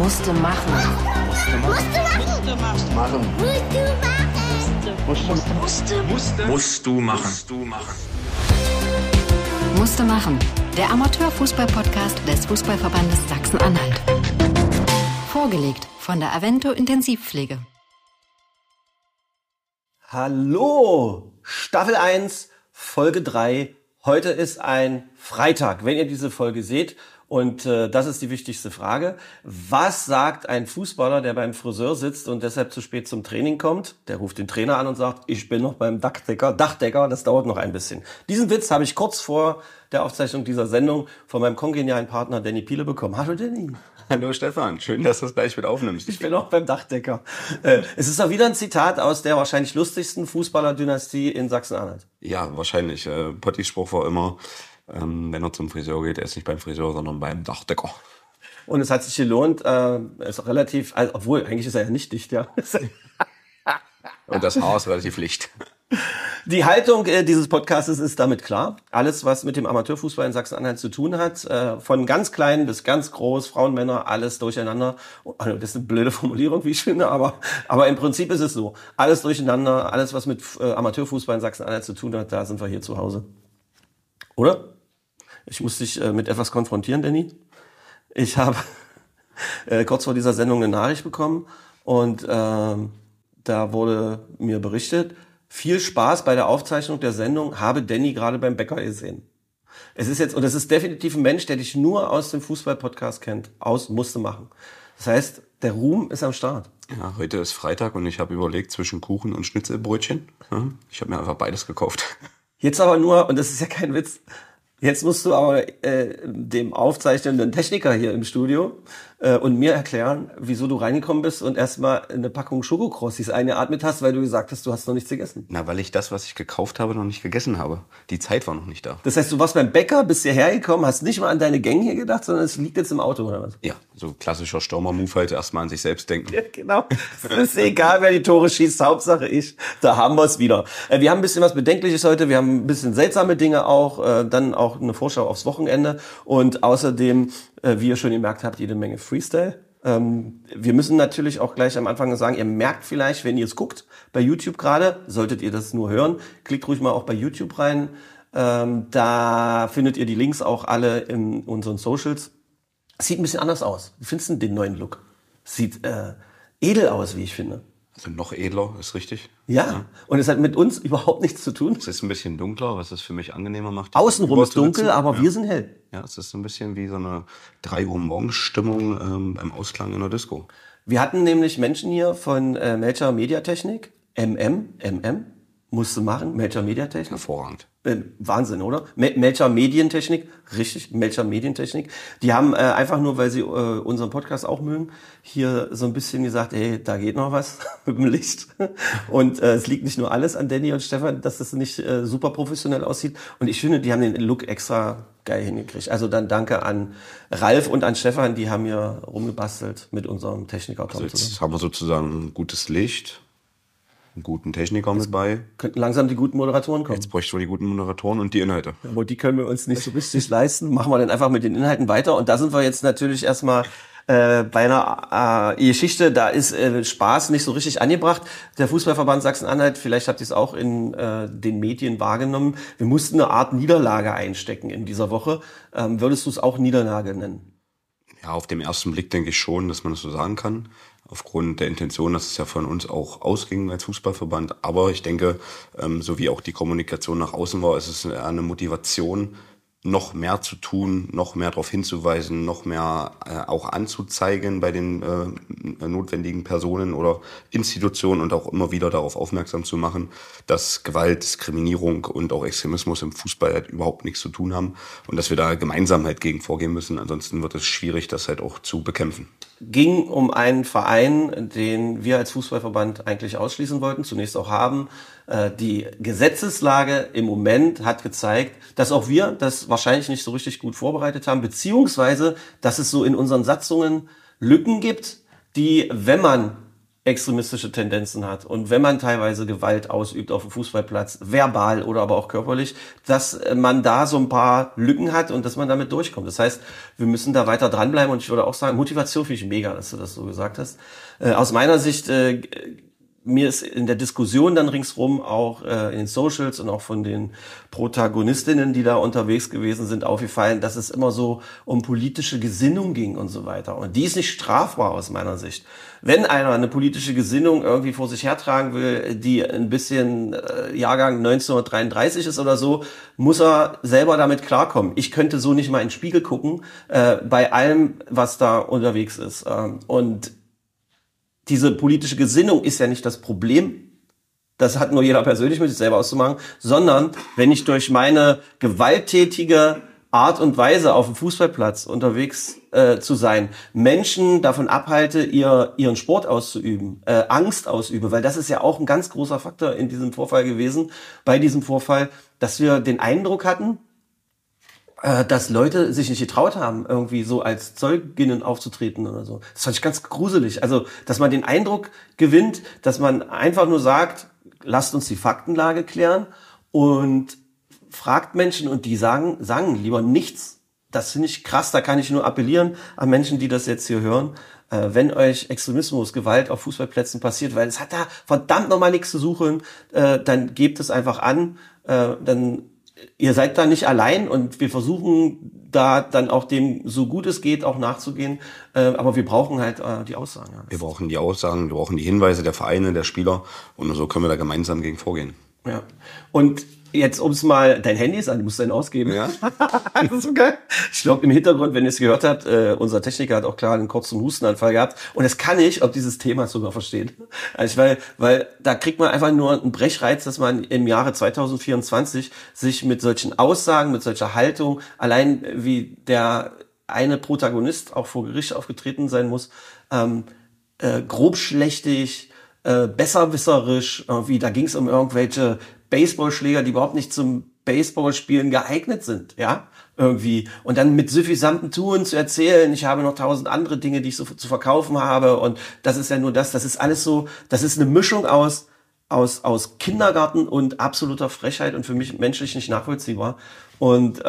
Musste machen. Musst du machen. Musste machen. Der Amateurfußball-Podcast des Fußballverbandes Sachsen-Anhalt. Vorgelegt von der Avento Intensivpflege. Hallo, Staffel 1, Folge 3. Heute ist ein Freitag, wenn ihr diese Folge seht. Und das ist die wichtigste Frage. Was sagt ein Fußballer, der beim Friseur sitzt und deshalb zu spät zum Training kommt? Der ruft den Trainer an und sagt, ich bin noch beim Dachdecker, das dauert noch ein bisschen. Diesen Witz habe ich kurz vor der Aufzeichnung dieser Sendung von meinem kongenialen Partner Danny Piele bekommen. Hallo Danny. Hallo Stefan, schön, dass du es gleich mit aufnimmst. Ich bin noch beim Dachdecker. Es ist auch wieder ein Zitat aus der wahrscheinlich lustigsten Fußballerdynastie in Sachsen-Anhalt. Ja, wahrscheinlich. Pottis Spruch war immer, wenn er zum Friseur geht, er ist nicht beim Friseur, sondern beim Dachdecker. Und es hat sich gelohnt, ist auch relativ, obwohl, eigentlich ist er ja nicht dicht, ja. Und das Haar ist relativ licht. Die Haltung dieses Podcastes ist damit klar. Alles, was mit dem Amateurfußball in Sachsen-Anhalt zu tun hat, von ganz klein bis ganz groß, Frauen, Männer, alles durcheinander. Also das ist eine blöde Formulierung, wie ich finde, aber im Prinzip ist es so. Alles durcheinander, alles, was mit Amateurfußball in Sachsen-Anhalt zu tun hat, da sind wir hier zu Hause. Oder? Ich muss dich mit etwas konfrontieren, Danny. Ich habe kurz vor dieser Sendung eine Nachricht bekommen und da wurde mir berichtet, viel Spaß bei der Aufzeichnung der Sendung, habe Danny gerade beim Bäcker gesehen. Es ist definitiv ein Mensch, der dich nur aus dem Fußball-Podcast kennt, aus Musste machen. Das heißt, der Ruhm ist am Start. Ja, heute ist Freitag und ich habe überlegt zwischen Kuchen und Schnitzelbrötchen. Ich habe mir einfach beides gekauft. Jetzt aber nur, und das ist ja kein Witz, jetzt musst du aber dem aufzeichnenden Techniker hier im Studio und mir erklären, wieso du reingekommen bist und erstmal eine Packung Schokokrossis eingeatmet hast, weil du gesagt hast, du hast noch nichts gegessen. Na, weil ich das, was ich gekauft habe, noch nicht gegessen habe. Die Zeit war noch nicht da. Das heißt, du warst beim Bäcker, bist hierher gekommen, hast nicht mal an deine Gänge hier gedacht, sondern es liegt jetzt im Auto, oder was? Ja, so klassischer Stürmer-Move halt, erstmal an sich selbst denken. Ja, genau. Es ist egal, wer die Tore schießt, Hauptsache ich. Da haben wir es wieder. Wir haben ein bisschen was Bedenkliches heute, wir haben ein bisschen seltsame Dinge auch, dann auch eine Vorschau aufs Wochenende und außerdem, wie ihr schon gemerkt habt, jede Menge Freestyle. Wir müssen natürlich auch gleich am Anfang sagen, ihr merkt vielleicht, wenn ihr es guckt, bei YouTube gerade, solltet ihr das nur hören, klickt ruhig mal auch bei YouTube rein. Da findet ihr die Links auch alle in unseren Socials. Sieht ein bisschen anders aus. Wie findest du den neuen Look? Sieht edel aus, wie ich finde. Also noch edler, ist richtig. Ja, und es hat mit uns überhaupt nichts zu tun. Es ist ein bisschen dunkler, was es für mich angenehmer macht. Außenrum ist dunkel, aber wir sind hell. Ja, es ist so ein bisschen wie so eine 3 Uhr morgens Stimmung beim Ausklang in der Disco. Wir hatten nämlich Menschen hier von Major Mediatechnik, musste machen, Major Mediatechnik. Hervorragend. Wahnsinn, oder? Major Medientechnik, richtig, Major Medientechnik. Die haben einfach nur, weil sie unseren Podcast auch mögen, hier so ein bisschen gesagt, ey, da geht noch was mit dem Licht. Und es liegt nicht nur alles an Danny und Stefan, dass das nicht super professionell aussieht. Und ich finde, die haben den Look extra geil hingekriegt. Also dann danke an Ralf und an Stefan, die haben hier rumgebastelt mit unserem Techniker. Also jetzt haben wir sozusagen ein gutes Licht, einen guten Techniker mit bei. Könnten langsam die guten Moderatoren kommen. Jetzt bräuchten wir die guten Moderatoren und die Inhalte. Aber die können wir uns nicht so richtig leisten. Machen wir dann einfach mit den Inhalten weiter. Und da sind wir jetzt natürlich erstmal bei einer Geschichte, da ist Spaß nicht so richtig angebracht. Der Fußballverband Sachsen-Anhalt, vielleicht habt ihr es auch in den Medien wahrgenommen, wir mussten eine Art Niederlage einstecken in dieser Woche. Würdest du es auch Niederlage nennen? Ja, auf dem ersten Blick denke ich schon, dass man das so sagen kann. Aufgrund der Intention, dass es ja von uns auch ausging als Fußballverband. Aber ich denke, so wie auch die Kommunikation nach außen war, ist es eine Motivation, noch mehr zu tun, noch mehr darauf hinzuweisen, noch mehr auch anzuzeigen bei den notwendigen Personen oder Institutionen und auch immer wieder darauf aufmerksam zu machen, dass Gewalt, Diskriminierung und auch Extremismus im Fußball halt überhaupt nichts zu tun haben und dass wir da gemeinsam halt gegen vorgehen müssen. Ansonsten wird es schwierig, das halt auch zu bekämpfen. Ging um einen Verein, den wir als Fußballverband eigentlich ausschließen wollten, zunächst auch haben. Die Gesetzeslage im Moment hat gezeigt, dass auch wir das wahrscheinlich nicht so richtig gut vorbereitet haben, beziehungsweise, dass es so in unseren Satzungen Lücken gibt, die, wenn man extremistische Tendenzen hat und wenn man teilweise Gewalt ausübt auf dem Fußballplatz, verbal oder aber auch körperlich, dass man da so ein paar Lücken hat und dass man damit durchkommt. Das heißt, wir müssen da weiter dranbleiben und ich würde auch sagen, Motivation finde ich mega, dass du das so gesagt hast. Aus meiner Sicht, mir ist in der Diskussion dann ringsrum auch in den Socials und auch von den Protagonistinnen, die da unterwegs gewesen sind, aufgefallen, dass es immer so um politische Gesinnung ging und so weiter. Und die ist nicht strafbar aus meiner Sicht. Wenn einer eine politische Gesinnung irgendwie vor sich hertragen will, die ein bisschen Jahrgang 1933 ist oder so, muss er selber damit klarkommen. Ich könnte so nicht mal in den Spiegel gucken, bei allem, was da unterwegs ist. Und diese politische Gesinnung ist ja nicht das Problem. Das hat nur jeder persönlich mit sich selber auszumachen, sondern wenn ich durch meine gewalttätige Art und Weise auf dem Fußballplatz unterwegs zu sein, Menschen davon abhalte, ihren Sport auszuüben, Angst ausübe, weil das ist ja auch ein ganz großer Faktor in diesem Vorfall gewesen, bei diesem Vorfall, dass wir den Eindruck hatten, dass Leute sich nicht getraut haben, irgendwie so als Zeuginnen aufzutreten oder so. Das fand ich ganz gruselig. Also, dass man den Eindruck gewinnt, dass man einfach nur sagt, lasst uns die Faktenlage klären und fragt Menschen und die sagen lieber nichts. Das finde ich krass, da kann ich nur appellieren an Menschen, die das jetzt hier hören. Wenn euch Extremismus, Gewalt auf Fußballplätzen passiert, weil es hat da verdammt nochmal nichts zu suchen, dann gebt es einfach an, dann ihr seid da nicht allein und wir versuchen da dann auch dem, so gut es geht, auch nachzugehen. Aber wir brauchen halt die Aussagen. Ja. Wir brauchen die Aussagen, wir brauchen die Hinweise der Vereine, der Spieler und so können wir da gemeinsam gegen vorgehen. Ja. Und jetzt, um es mal, dein Handy ist an, du musst deinen ausgeben. Ja. Das ist so geil. Ich glaube, im Hintergrund, wenn ihr es gehört habt, unser Techniker hat auch klar einen kurzen Hustenanfall gehabt. Und das kann ich, ob dieses Thema sogar versteht. Also weil da kriegt man einfach nur einen Brechreiz, dass man im Jahre 2024 sich mit solchen Aussagen, mit solcher Haltung, allein wie der eine Protagonist auch vor Gericht aufgetreten sein muss, grobschlächtig, besserwisserisch, irgendwie, da ging es um irgendwelche Baseballschläger, die überhaupt nicht zum Baseballspielen geeignet sind, ja, irgendwie. Und dann mit suffisantem Tun zu erzählen, ich habe noch 1000 andere Dinge, die ich so zu verkaufen habe und das ist ja nur das ist alles so, das ist eine Mischung aus Kindergarten und absoluter Frechheit und für mich menschlich nicht nachvollziehbar. Und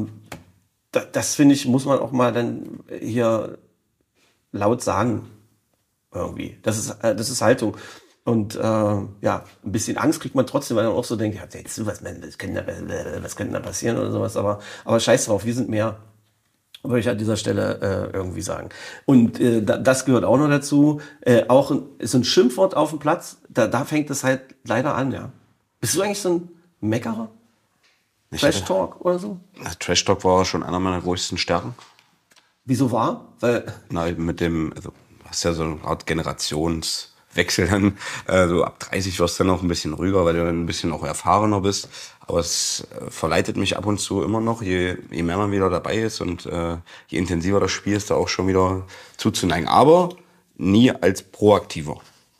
das finde ich, muss man auch mal dann hier laut sagen, irgendwie. Das ist Haltung. Und ja, ein bisschen Angst kriegt man trotzdem, weil man auch so denkt, ja, jetzt was könnte da passieren oder sowas, aber scheiß drauf, wir sind mehr, würde ich an dieser Stelle irgendwie sagen. Und das gehört auch noch dazu, auch so ein Schimpfwort auf dem Platz, da fängt es halt leider an, ja. Bist du eigentlich so ein Meckerer? Trash-Talk oder so? Trash-Talk war schon einer meiner größten Stärken. Wieso war? Weil du hast ja so eine Art Generationswechsel dann, so ab 30 wirst du dann auch ein bisschen ruhiger, weil du dann ein bisschen auch erfahrener bist. Aber es verleitet mich ab und zu immer noch, je mehr man wieder dabei ist und je intensiver das Spiel ist, da auch schon wieder zuzuneigen. Aber nie als proaktiver.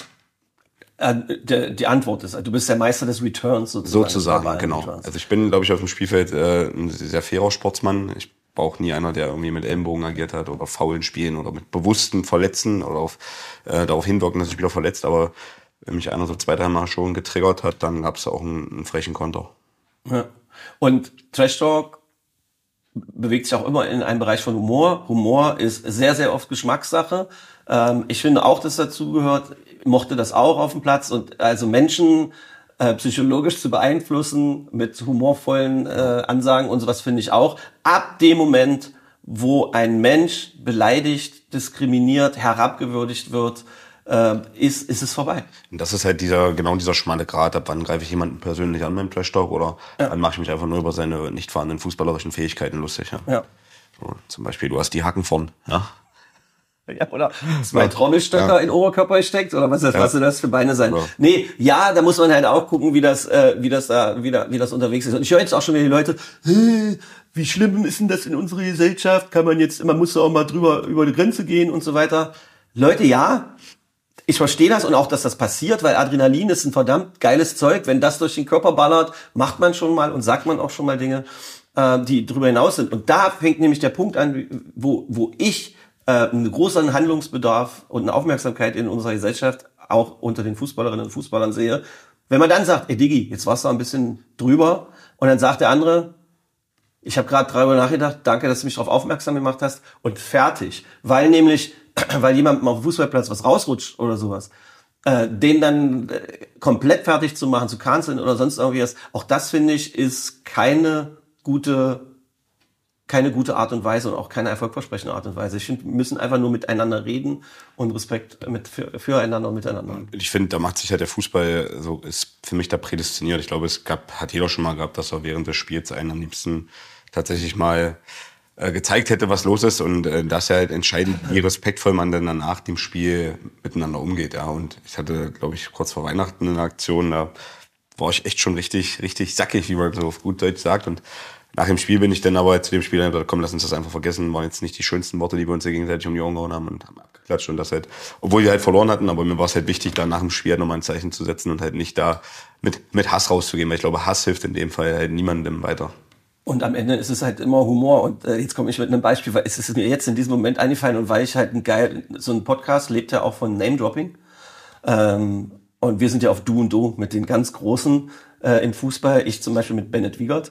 Die Antwort ist, du bist der Meister des Returns sozusagen, genau. Returns. Also ich bin, glaube ich, auf dem Spielfeld ein sehr fairer Sportsmann. Ich war auch nie einer, der irgendwie mit Ellenbogen agiert hat oder faulen Spielen oder mit bewussten Verletzen oder darauf hinwirken, dass sich Spieler verletzt. Aber wenn mich einer so 2-3 Mal schon getriggert hat, dann gab es auch einen frechen Konter. Ja. Und Trash Talk bewegt sich auch immer in einem Bereich von Humor. Humor ist sehr, sehr oft Geschmackssache. Ich finde auch, dass dazu gehört, mochte das auch auf dem Platz und also Menschen psychologisch zu beeinflussen mit humorvollen Ansagen und sowas finde ich auch. Ab dem Moment, wo ein Mensch beleidigt, diskriminiert, herabgewürdigt wird, ist es vorbei. Und das ist halt dieser schmale Grat, ab wann greife ich jemanden persönlich an beim Trash-Talk oder wann mache ich mich einfach nur über seine nicht vorhandenen fußballerischen Fähigkeiten lustig. Ja. So, zum Beispiel, du hast die Hacken vorn, ja. Ja, oder 2 Trommelstöcker in Oberkörper gesteckt oder was soll das für Beine sein? Ja. Nee, ja, da muss man halt auch gucken, wie das unterwegs ist. Und ich höre jetzt auch schon wieder die Leute, wie schlimm ist denn das in unserer Gesellschaft? Man muss da auch mal drüber über die Grenze gehen und so weiter. Leute, ja, ich verstehe das und auch, dass das passiert, weil Adrenalin ist ein verdammt geiles Zeug. Wenn das durch den Körper ballert, macht man schon mal und sagt man auch schon mal Dinge, die darüber hinaus sind. Und da fängt nämlich der Punkt an, wo ich einen großen Handlungsbedarf und eine Aufmerksamkeit in unserer Gesellschaft auch unter den Fußballerinnen und Fußballern sehe, wenn man dann sagt, ey Digi, jetzt warst du ein bisschen drüber, und dann sagt der andere, ich habe gerade darüber nachgedacht, danke, dass du mich darauf aufmerksam gemacht hast, und fertig. Weil jemand mal auf dem Fußballplatz was rausrutscht oder sowas, den dann komplett fertig zu machen, zu canceln oder sonst irgendwie was, auch das, finde ich, ist keine gute Art und Weise und auch keine erfolgversprechende Art und Weise. Ich finde, wir müssen einfach nur miteinander reden und Respekt füreinander und miteinander. Ich finde, da macht sich ja der Fußball, so ist für mich da prädestiniert. Ich glaube, hat jeder schon mal gehabt, dass er während des Spiels einen am liebsten tatsächlich mal gezeigt hätte, was los ist, und das ja halt entscheidend, wie respektvoll man dann nach dem Spiel miteinander umgeht. Ja. Und ich hatte, glaube ich, kurz vor Weihnachten eine Aktion, da war ich echt schon richtig sackig, wie man so auf gut Deutsch sagt, und nach dem Spiel bin ich dann aber zu dem Spieler gesagt, komm, lass uns das einfach vergessen. Waren jetzt nicht die schönsten Worte, die wir uns hier gegenseitig um die Ohren gehauen haben, und haben abgeklatscht, und das halt, obwohl wir halt verloren hatten, aber mir war es halt wichtig, da nach dem Spiel halt nochmal ein Zeichen zu setzen und halt nicht da mit Hass rauszugehen, weil ich glaube, Hass hilft in dem Fall halt niemandem weiter. Und am Ende ist es halt immer Humor. Und jetzt komme ich mit einem Beispiel, weil es ist mir jetzt in diesem Moment eingefallen, und weil ich halt so ein Podcast lebt ja auch von Name-Dropping. Und wir sind ja auf Du und Du mit den ganz Großen im Fußball. Ich zum Beispiel mit Bennett Wiegert.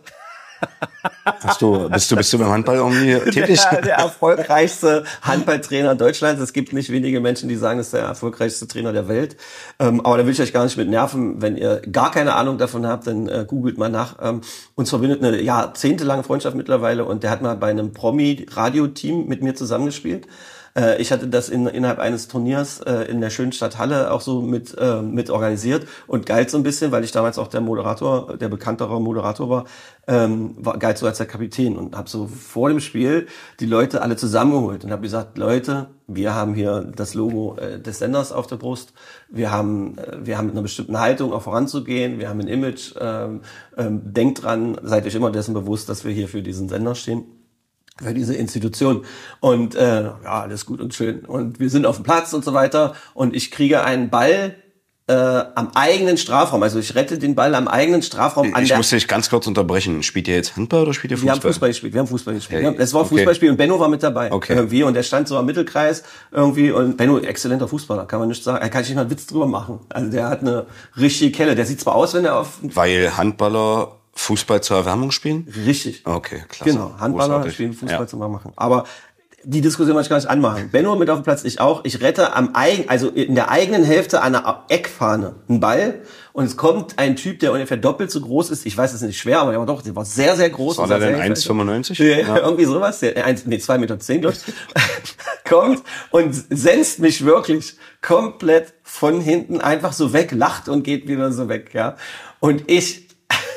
Bist du beim Handball irgendwie tätig? Der erfolgreichste Handballtrainer Deutschlands. Es gibt nicht wenige Menschen, die sagen, das ist der erfolgreichste Trainer der Welt. Aber da will ich euch gar nicht mit nerven. Wenn ihr gar keine Ahnung davon habt, dann googelt mal nach. Uns verbindet eine jahrzehntelange Freundschaft mittlerweile, und der hat mal bei einem Promi-Radio-Team mit mir zusammengespielt. Ich hatte das innerhalb eines Turniers in der schönen Stadt Halle auch so mit organisiert, und galt so ein bisschen, weil ich damals auch der bekanntere Moderator war, galt so als der Kapitän, und habe so vor dem Spiel die Leute alle zusammengeholt und habe gesagt, Leute, wir haben hier das Logo des Senders auf der Brust, wir haben mit einer bestimmten Haltung auch voranzugehen, wir haben ein Image, denkt dran, seid euch immer dessen bewusst, dass wir hier für diesen Sender stehen, für diese Institution, und alles gut und schön, und wir sind auf dem Platz und so weiter, und ich kriege einen Ball am eigenen Strafraum, also ich rette den Ball am eigenen Strafraum. Ich muss dich ganz kurz unterbrechen. Spielt ihr jetzt Handball oder spielt ihr Fußball? Wir haben Fußball gespielt. Okay. Es war Fußballspiel, und Benno war mit dabei. Okay. Irgendwie, und der stand so am Mittelkreis irgendwie, und Benno, exzellenter Fußballer, kann man nicht sagen. Da kann ich nicht mal einen Witz drüber machen. Also der hat eine richtige Kelle. Der sieht zwar aus, wenn er Weil Handballer Fußball zur Erwärmung spielen? Richtig. Okay, klasse. Genau, Handballer spielen Fußball zum Machen. Aber die Diskussion wollte ich gar nicht anmachen. Benno mit auf dem Platz, ich auch. Ich rette also in der eigenen Hälfte einer Eckfahne einen Ball, und es kommt ein Typ, der ungefähr doppelt so groß ist. Ich weiß, es ist nicht schwer, aber der war sehr, sehr groß. War der denn 1,95? Ja, irgendwie sowas. 2,10 Meter, glaube ich. Kommt und senzt mich wirklich komplett von hinten einfach so weg, lacht und geht wieder so weg, ja. Und ich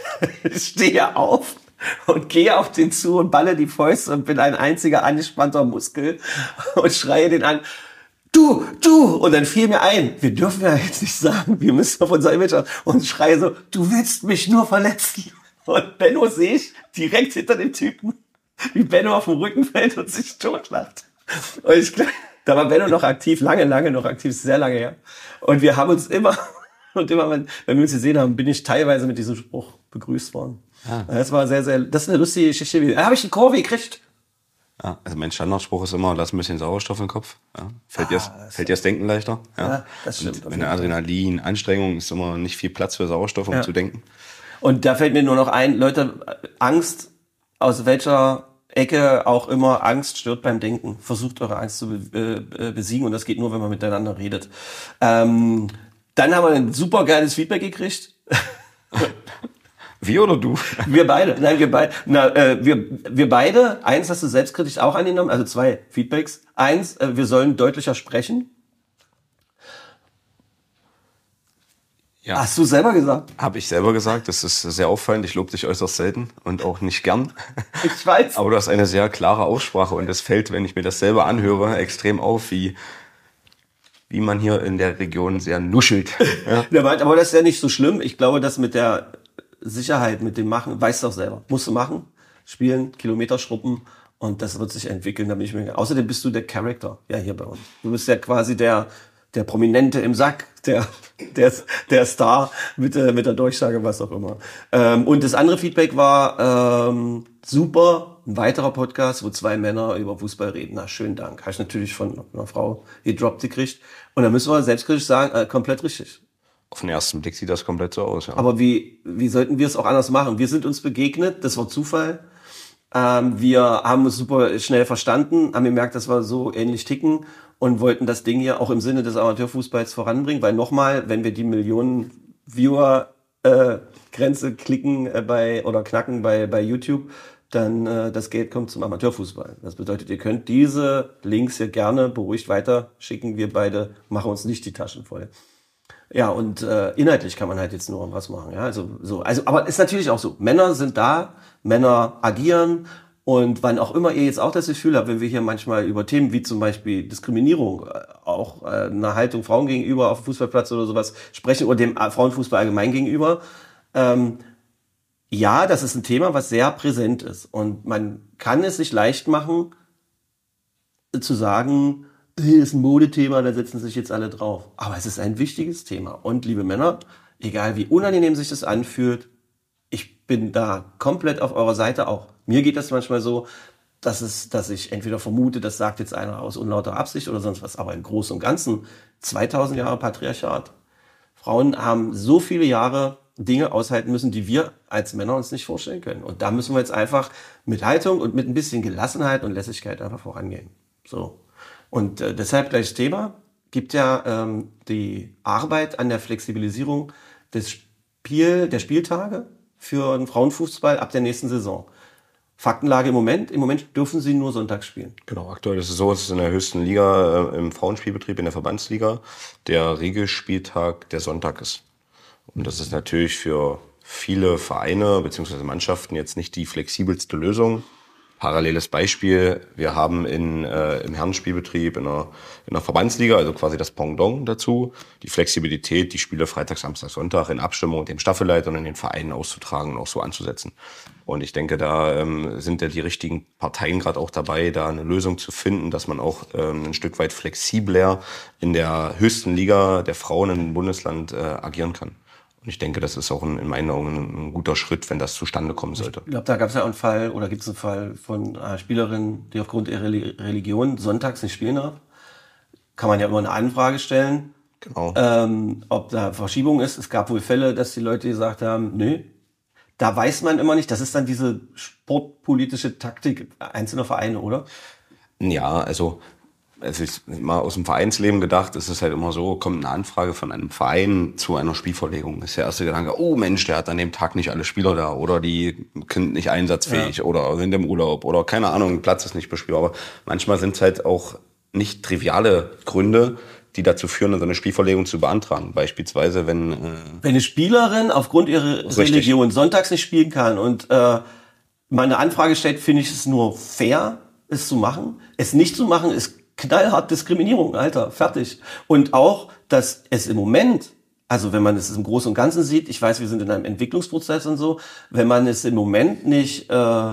stehe auf und gehe auf den zu und balle die Fäuste und bin ein einziger angespannter Muskel und schreie den an, du! Und dann fiel mir ein, wir dürfen ja jetzt nicht sagen, wir müssen auf unser Image aus, und schreie so, du willst mich nur verletzen. Und Benno sehe ich direkt hinter dem Typen, wie Benno auf dem Rücken fällt und sich totlacht. Und da war Benno noch aktiv, lange noch aktiv, sehr lange her. Und wir haben uns immer, wenn wir uns gesehen haben, bin ich teilweise mit diesem Spruch begrüßt worden. Ja. Das war das ist eine lustige Geschichte. Da habe ich die Kurve gekriegt. Ja, also mein Standardspruch ist immer, lass ein bisschen Sauerstoff im Kopf. Ja. Fällt dir das Denken leichter? Ja, das stimmt. Und wenn der Adrenalin, Anstrengung, ist immer nicht viel Platz für Sauerstoff, um zu denken. Und da fällt mir nur noch ein, Leute, Angst, aus welcher Ecke auch immer, Angst stört beim Denken. Versucht eure Angst zu besiegen, und das geht nur, wenn man miteinander redet. Dann haben wir ein super geiles Feedback gekriegt. Wir oder du? Wir beide. Nein, wir beide. Wir beide. Eins hast du selbstkritisch auch angenommen, also 2 Feedbacks. 1, wir sollen deutlicher sprechen. Ja. Hast du selber gesagt? Habe ich selber gesagt. Das ist sehr auffallend. Ich lobe dich äußerst selten und auch nicht gern. Ich weiß. Aber du hast eine sehr klare Aussprache, und es fällt, wenn ich mir das selber anhöre, extrem auf, wie man hier in der Region sehr nuschelt. Ja. Aber das ist ja nicht so schlimm. Ich glaube, dass mit der Sicherheit, mit dem Machen, weißt du auch selber. Musst du machen, spielen, Kilometer schruppen, und das wird sich entwickeln. Da bin ich mir. Außerdem bist du der Character, ja, hier bei uns. Du bist ja quasi der Prominente im Sack, der Star mit der Durchsage, was auch immer. Und das andere Feedback war super, ein weiterer Podcast, wo 2 Männer über Fußball reden. Na, schönen Dank. Habe ich natürlich von einer Frau gedroppt gekriegt. Und da müssen wir selbstkritisch sagen, komplett richtig. Auf den ersten Blick sieht das komplett so aus, ja. Aber wie sollten wir es auch anders machen? Wir sind uns begegnet, das war Zufall. Wir haben uns super schnell verstanden, haben gemerkt, dass wir so ähnlich ticken und wollten das Ding hier auch im Sinne des Amateurfußballs voranbringen, weil nochmal, wenn wir die Millionen Viewer-Grenze knacken bei YouTube, dann das Geld kommt zum Amateurfußball. Das bedeutet, ihr könnt diese Links hier gerne beruhigt weiter schicken. Wir beide machen uns nicht die Taschen voll. Ja, und inhaltlich kann man halt jetzt nur was machen. Ja, aber ist natürlich auch so. Männer sind da, Männer agieren und wann auch immer ihr jetzt auch das Gefühl habt, wenn wir hier manchmal über Themen wie zum Beispiel Diskriminierung, auch eine Haltung Frauen gegenüber auf dem Fußballplatz oder sowas sprechen oder dem Frauenfußball allgemein gegenüber, ja, das ist ein Thema, was sehr präsent ist und man kann es sich leicht machen, zu sagen, hier ist ein Modethema, da setzen sich jetzt alle drauf. Aber es ist ein wichtiges Thema. Und liebe Männer, egal wie unangenehm sich das anfühlt, ich bin da komplett auf eurer Seite auch. Mir geht das manchmal so, dass ich entweder vermute, das sagt jetzt einer aus unlauter Absicht oder sonst was, aber im Großen und Ganzen 2000 Jahre Patriarchat. Frauen haben so viele Jahre Dinge aushalten müssen, die wir als Männer uns nicht vorstellen können. Und da müssen wir jetzt einfach mit Haltung und mit ein bisschen Gelassenheit und Lässigkeit einfach vorangehen. So. Und deshalb gleich das Thema, gibt ja die Arbeit an der Flexibilisierung der Spieltage für den Frauenfußball ab der nächsten Saison. Faktenlage im Moment dürfen sie nur sonntags spielen. Genau, aktuell ist es so, es ist in der höchsten Liga, im Frauenspielbetrieb, in der Verbandsliga, der Regelspieltag der Sonntag ist. Und das ist natürlich für viele Vereine bzw. Mannschaften jetzt nicht die flexibelste Lösung. Paralleles Beispiel, wir haben im Herrenspielbetrieb in der Verbandsliga, also quasi das Pendant dazu, die Flexibilität, die Spiele Freitag, Samstag, Sonntag in Abstimmung mit dem Staffelleiter und in den Vereinen auszutragen und auch so anzusetzen. Und ich denke, da sind ja die richtigen Parteien gerade auch dabei, da eine Lösung zu finden, dass man auch ein Stück weit flexibler in der höchsten Liga der Frauen im Bundesland agieren kann. Und ich denke, das ist auch in meinen Augen ein guter Schritt, wenn das zustande kommen sollte. Ich glaube, da gab es ja einen Fall, oder gibt es einen Fall von einer Spielerin, die aufgrund ihrer Religion sonntags nicht spielen darf. Kann man ja immer eine Anfrage stellen, Genau. ob da Verschiebung ist. Es gab wohl Fälle, dass die Leute gesagt haben, nö. Da weiß man immer nicht, das ist dann diese sportpolitische Taktik einzelner Vereine, oder? Ja, also ist mal aus dem Vereinsleben gedacht, ist es halt immer so, kommt eine Anfrage von einem Verein zu einer Spielverlegung. Ist der erste Gedanke, oh Mensch, der hat an dem Tag nicht alle Spieler da oder die sind nicht einsatzfähig oder sind im Urlaub oder keine Ahnung, Platz ist nicht bespielbar. Aber manchmal sind es halt auch nicht triviale Gründe, die dazu führen, so eine Spielverlegung zu beantragen. Beispielsweise, wenn eine Spielerin aufgrund ihrer Religion sonntags nicht spielen kann und mal eine Anfrage stellt, finde ich es nur fair, es zu machen. Es nicht zu machen, ist knallhart Diskriminierung, Alter, fertig. Und auch, dass es im Moment, also wenn man es im Großen und Ganzen sieht, ich weiß, wir sind in einem Entwicklungsprozess und so, wenn man es im Moment nicht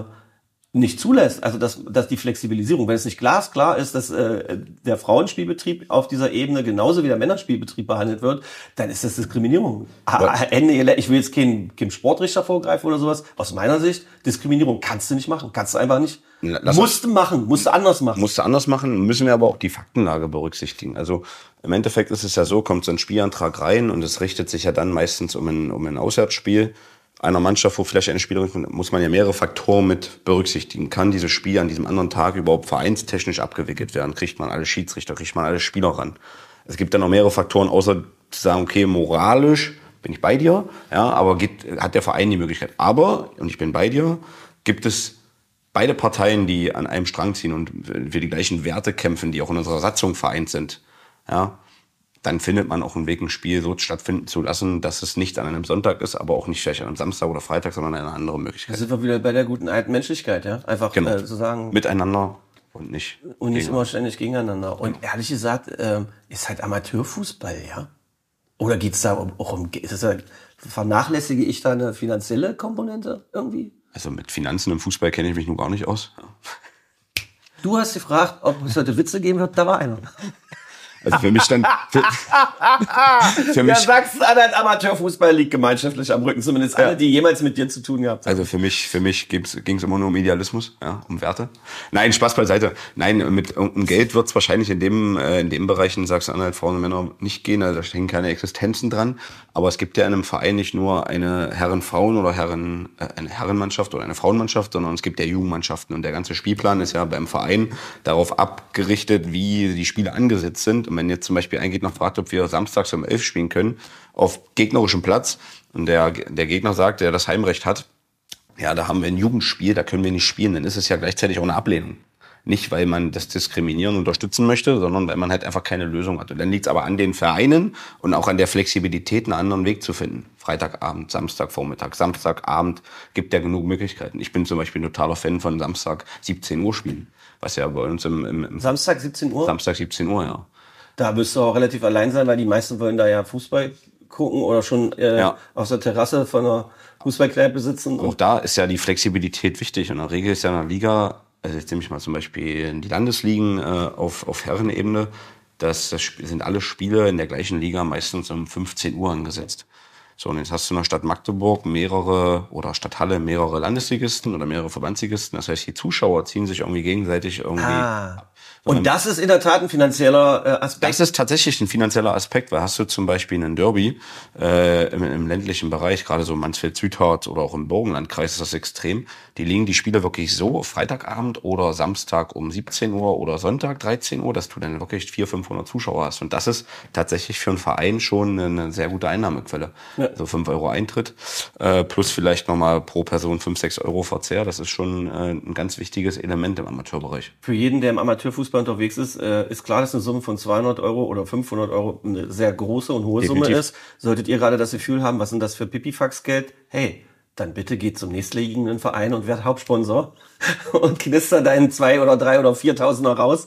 zulässt, also dass die Flexibilisierung, wenn es nicht glasklar ist, dass der Frauenspielbetrieb auf dieser Ebene genauso wie der Männerspielbetrieb behandelt wird, dann ist das Diskriminierung. Ich will jetzt keinem Sportrichter vorgreifen oder sowas. Aus meiner Sicht, Diskriminierung kannst du nicht machen. Kannst du einfach nicht. Musst du anders machen. Müssen wir aber auch die Faktenlage berücksichtigen. Also im Endeffekt ist es ja so, kommt so ein Spielantrag rein und es richtet sich ja dann meistens um ein Auswärtsspiel einer Mannschaft, wo vielleicht eine Spielerin, muss man ja mehrere Faktoren mit berücksichtigen. Kann dieses Spiel an diesem anderen Tag überhaupt vereinstechnisch abgewickelt werden? Kriegt man alle Schiedsrichter, kriegt man alle Spieler ran? Es gibt dann noch mehrere Faktoren, außer zu sagen, okay, moralisch bin ich bei dir, ja, aber hat der Verein die Möglichkeit. Aber, und ich bin bei dir, gibt es beide Parteien, die an einem Strang ziehen und für die gleichen Werte kämpfen, die auch in unserer Satzung vereint sind, ja, dann findet man auch einen Weg, ein Spiel so stattfinden zu lassen, dass es nicht an einem Sonntag ist, aber auch nicht vielleicht an einem Samstag oder Freitag, sondern eine andere Möglichkeit. Da sind wir wieder bei der guten alten Menschlichkeit, ja? Einfach zu sagen. Miteinander und nicht immer ständig gegeneinander. Und ehrlich gesagt, ist halt Amateurfußball, ja? Oder geht's da vernachlässige ich da eine finanzielle Komponente irgendwie? Also mit Finanzen im Fußball kenne ich mich nun gar nicht aus. Ja. Du hast gefragt, ob es heute Witze geben wird, da war einer. Also für mich dann... Für mich, ja, Sachsen-Anhalt Amateurfußball liegt gemeinschaftlich am Rücken, zumindest alle, die jemals mit dir zu tun gehabt haben. Also für mich ging es immer nur um Idealismus, ja, um Werte. Nein, Spaß beiseite. Nein, um Geld wird es wahrscheinlich in dem Bereich in Sachsen-Anhalt Frauen und Männer nicht gehen, also da hängen keine Existenzen dran. Aber es gibt ja in einem Verein nicht nur eine Herren-Frauen- oder eine Herrenmannschaft oder eine Frauenmannschaft, sondern es gibt ja Jugendmannschaften und der ganze Spielplan ist ja beim Verein darauf abgerichtet, wie die Spiele angesetzt sind. Und wenn jetzt zum Beispiel ein Gegner fragt, ob wir samstags um 11 spielen können, auf gegnerischem Platz, und der Gegner sagt, der das Heimrecht hat, ja, da haben wir ein Jugendspiel, da können wir nicht spielen, dann ist es ja gleichzeitig auch eine Ablehnung. Nicht, weil man das Diskriminieren unterstützen möchte, sondern weil man halt einfach keine Lösung hat. Und dann liegt es aber an den Vereinen und auch an der Flexibilität, einen anderen Weg zu finden. Freitagabend, Samstagvormittag, Samstagabend gibt ja genug Möglichkeiten. Ich bin zum Beispiel ein totaler Fan von Samstag 17 Uhr Spielen, was ja bei uns im Samstag 17 Uhr? Samstag 17 Uhr, ja. Da wirst du auch relativ allein sein, weil die meisten wollen da ja Fußball gucken oder schon auf der Terrasse von einer Fußballkneipe sitzen. Auch da ist ja die Flexibilität wichtig. Und in der Regel ist ja in der Liga, also jetzt nehme ich mal zum Beispiel die Landesligen auf Herrenebene, das sind alle Spiele in der gleichen Liga meistens um 15 Uhr angesetzt. So, und jetzt hast du in der Stadt Magdeburg Stadt Halle mehrere Landesligisten oder mehrere Verbandsligisten. Das heißt, die Zuschauer ziehen sich irgendwie gegenseitig ab. Und das ist in der Tat ein finanzieller Aspekt? Das ist tatsächlich ein finanzieller Aspekt, weil hast du zum Beispiel einen Derby im ländlichen Bereich, gerade so Mansfeld-Südhardt oder auch im Burgenlandkreis ist das extrem. Die legen die Spiele wirklich so auf Freitagabend oder Samstag um 17 Uhr oder Sonntag 13 Uhr, dass du dann wirklich 400-500 Zuschauer hast. Und das ist tatsächlich für einen Verein schon eine sehr gute Einnahmequelle. Ja. So 5 Euro Eintritt plus vielleicht nochmal pro Person 5-6 Euro Verzehr. Das ist schon ein ganz wichtiges Element im Amateurbereich. Für jeden, der im Amateurfußball unterwegs ist klar, dass eine Summe von 200 Euro oder 500 Euro eine sehr große und hohe Definitiv. Summe ist. Solltet ihr gerade das Gefühl haben, was sind das für Pipifax-Geld? Hey, dann bitte geht zum nächstliegenden Verein und werd Hauptsponsor und knister deinen 2.000 oder 3.000 oder 4.000er raus.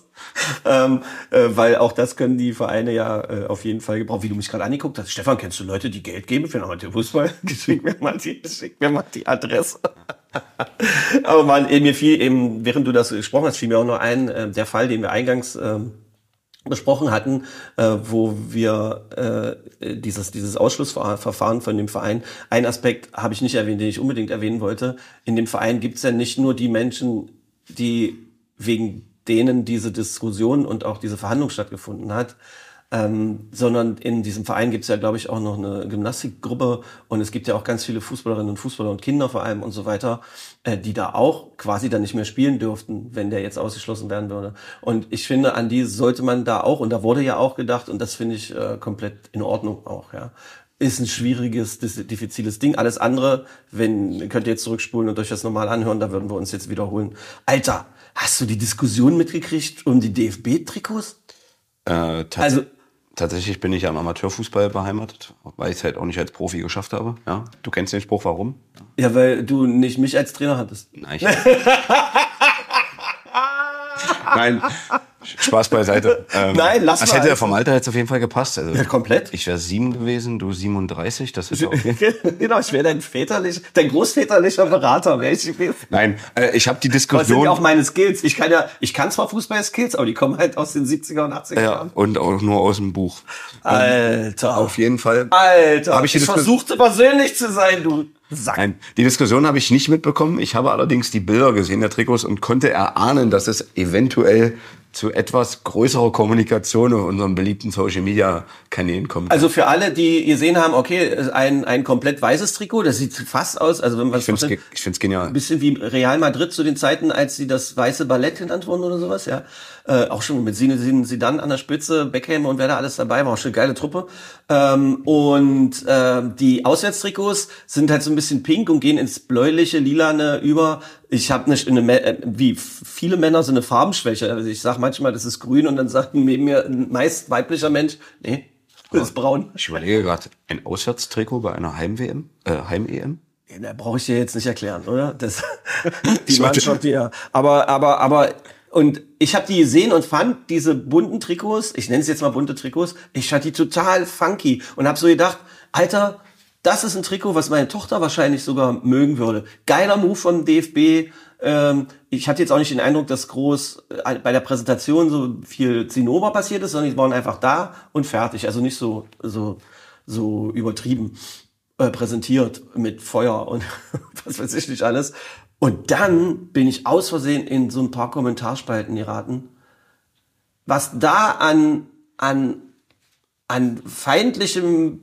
Weil auch das können die Vereine ja auf jeden Fall gebrauchen. Wie du mich gerade angeguckt hast. Stefan, kennst du Leute, die Geld geben für den Amateurfußball? Schick mir mal die Adresse. Aber man, mir fiel eben, während du das gesprochen hast, fiel mir auch noch ein, der Fall, den wir eingangs besprochen hatten, wo wir dieses Ausschlussverfahren von dem Verein, ein Aspekt habe ich nicht erwähnt, den ich unbedingt erwähnen wollte. In dem Verein gibt es ja nicht nur die Menschen, die wegen denen diese Diskussion und auch diese Verhandlung stattgefunden hat, sondern in diesem Verein gibt es ja, glaube ich, auch noch eine Gymnastikgruppe und es gibt ja auch ganz viele Fußballerinnen und Fußballer und Kinder vor allem und so weiter, die da auch quasi dann nicht mehr spielen dürften, wenn der jetzt ausgeschlossen werden würde. Und ich finde, an die sollte man da auch, und da wurde ja auch gedacht, und das finde ich komplett in Ordnung auch, ja. Ist ein schwieriges, diffiziles Ding. Alles andere, könnt ihr jetzt zurückspulen und euch das nochmal anhören, da würden wir uns jetzt wiederholen. Alter, hast du die Diskussion mitgekriegt um die DFB-Trikots? Tatsächlich bin ich ja im Amateurfußball beheimatet, weil ich es halt auch nicht als Profi geschafft habe. Ja, du kennst den Spruch, warum? Ja, weil du nicht mich als Trainer hattest. Nein, Nein, Spaß beiseite. Nein, lass mal. Das hätte ja vom Alter jetzt auf jeden Fall gepasst. Also, ja, komplett. Ich wäre 7 gewesen, du 37. Das ist genau, ich wäre dein großväterlicher Berater. Wäre ich gewesen. Nein, ich habe die Diskussion. Das sind ja auch meine Skills. Ich kann zwar Fußball-Skills, aber die kommen halt aus den 70er und 80er Jahren. Ja, und auch nur aus dem Buch. Alter. Auf jeden Fall. Alter. Ich versuchte persönlich zu sein, du Sack. Nein, die Diskussion habe ich nicht mitbekommen. Ich habe allerdings die Bilder gesehen der Trikots und konnte erahnen, dass es eventuell zu etwas größerer Kommunikation auf unseren beliebten Social-Media-Kanälen kommt. Also für alle, die gesehen haben, okay, ein komplett weißes Trikot, das sieht fast aus, also wenn man ich finde es genial. Ein bisschen wie Real Madrid zu den Zeiten, als sie das weiße Ballett genannt wurden oder sowas, ja. Auch schon mit Zidane an der Spitze, Beckham und wer da alles dabei war, auch schon eine geile Truppe. Die Auswärtstrikots sind halt so ein bisschen pink und gehen ins bläuliche, lilane über. Ich habe wie viele Männer so eine Farbenschwäche. Also ich sag manchmal, das ist grün und dann sagt neben mir ein meist weiblicher Mensch, nee, das ist braun. Ich überlege gerade, ein Auswärtstrikot bei einer Heim-EM? Ja, da brauche ich dir jetzt nicht erklären, oder? Die Mannschaft, ja. Aber und ich habe die gesehen und fand diese bunten Trikots, ich nenne es jetzt mal bunte Trikots, ich fand die total funky und habe so gedacht, Alter, das ist ein Trikot, was meine Tochter wahrscheinlich sogar mögen würde. Geiler Move vom DFB, Ich hatte jetzt auch nicht den Eindruck, dass groß bei der Präsentation so viel Zinnober passiert ist, sondern die waren einfach da und fertig. Also nicht so übertrieben präsentiert mit Feuer und was weiß ich nicht alles. Und dann bin ich aus Versehen in so ein paar Kommentarspalten geraten. Was da an feindlichem,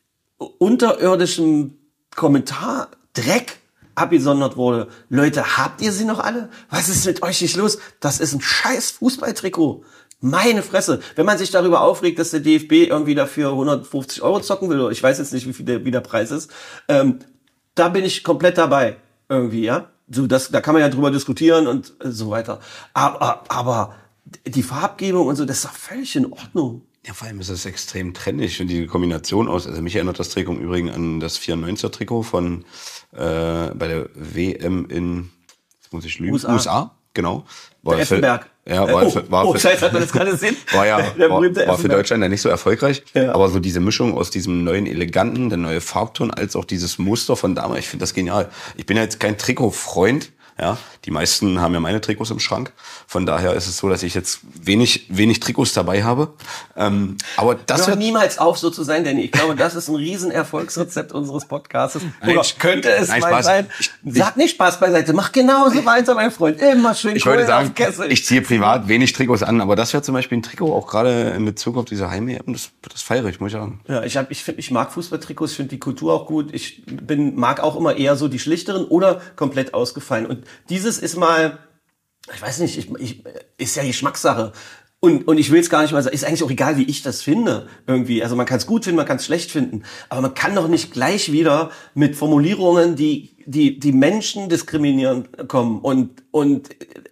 unterirdischem Kommentardreck abgesondert wurde. Leute, habt ihr sie noch alle? Was ist mit euch nicht los? Das ist ein scheiß Fußballtrikot. Meine Fresse. Wenn man sich darüber aufregt, dass der DFB irgendwie dafür 150 € zocken will, oder ich weiß jetzt nicht, wie der Preis ist, da bin ich komplett dabei. Irgendwie, ja. So, da kann man ja drüber diskutieren und so weiter. Aber die Farbgebung und so, das ist doch völlig in Ordnung. Ja, vor allem ist es extrem trendig und die Kombination aus, also mich erinnert das Trikot im Übrigen an das 94er Trikot von bei der WM in, jetzt muss ich lügen, USA, genau. Der Effenberg. Scheiße, hat man das gerade gesehen? War für Deutschland ja nicht so erfolgreich, ja. Aber so diese Mischung aus diesem neuen Eleganten, der neue Farbton, als auch dieses Muster von damals, ich finde das genial. Ich bin ja jetzt kein Trikotfreund, ja, die meisten haben ja meine Trikots im Schrank. Von daher ist es so, dass ich jetzt wenig Trikots dabei habe. Aber das hört niemals auf, so zu sein, Danny. Ich glaube, das ist ein Riesenerfolgsrezept unseres Podcasts. Oder könnte es mal sein? Sag nicht Spaß beiseite. Mach genauso weiter, mein Freund. Immer schön. Ich wollte sagen, ich ziehe privat wenig Trikots an, aber das wäre zum Beispiel ein Trikot, auch gerade in Bezug auf diese Heim-EM, das feiere ich, muss ich sagen. Ja, ich mag Fußballtrikots, ich finde die Kultur auch gut. Ich mag auch immer eher so die schlichteren oder komplett ausgefallen. Und dieses ist mal, ich weiß nicht, ist ja Geschmackssache. Und ich will es gar nicht mal sagen, ist eigentlich auch egal, wie ich das finde, irgendwie. Also man kann es gut finden, man kann es schlecht finden. Aber man kann doch nicht gleich wieder mit Formulierungen, die Menschen diskriminieren, kommen und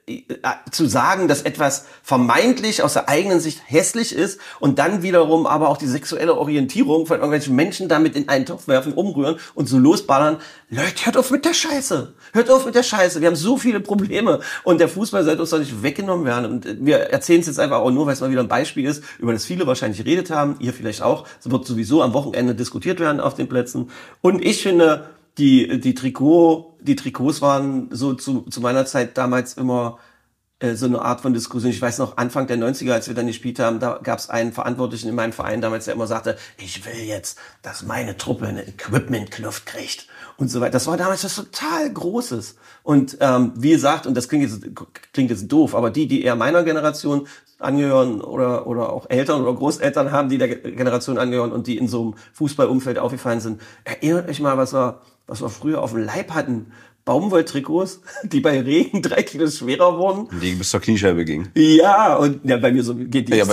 zu sagen, dass etwas vermeintlich aus der eigenen Sicht hässlich ist und dann wiederum aber auch die sexuelle Orientierung von irgendwelchen Menschen damit in einen Topf werfen, umrühren und so losballern. Leute, hört auf mit der Scheiße. Hört auf mit der Scheiße. Wir haben so viele Probleme und der Fußball sollte uns doch nicht weggenommen werden. Und wir erzählen es jetzt einfach auch nur, weil es mal wieder ein Beispiel ist, über das viele wahrscheinlich geredet haben. Ihr vielleicht auch. Es wird sowieso am Wochenende diskutiert werden auf den Plätzen. Und ich finde, die Trikots waren so zu meiner Zeit damals immer so eine Art von Diskussion. Ich weiß noch, Anfang der 90er, als wir dann gespielt haben, da gab es einen Verantwortlichen in meinem Verein damals, der immer sagte, ich will jetzt, dass meine Truppe eine Equipment-Kluft kriegt und so weiter. Das war damals was total Großes. Und wie gesagt, und das klingt jetzt doof, aber die eher meiner Generation angehören oder auch Eltern oder Großeltern haben, die der Generation angehören und die in so einem Fußballumfeld aufgefallen sind, erinnert euch mal, was wir früher auf dem Leib hatten. Baumwolltrikots, die bei Regen 3 Kilo schwerer wurden. Die bis zur Kniescheibe gingen. Ja, und ja, bei mir so geht die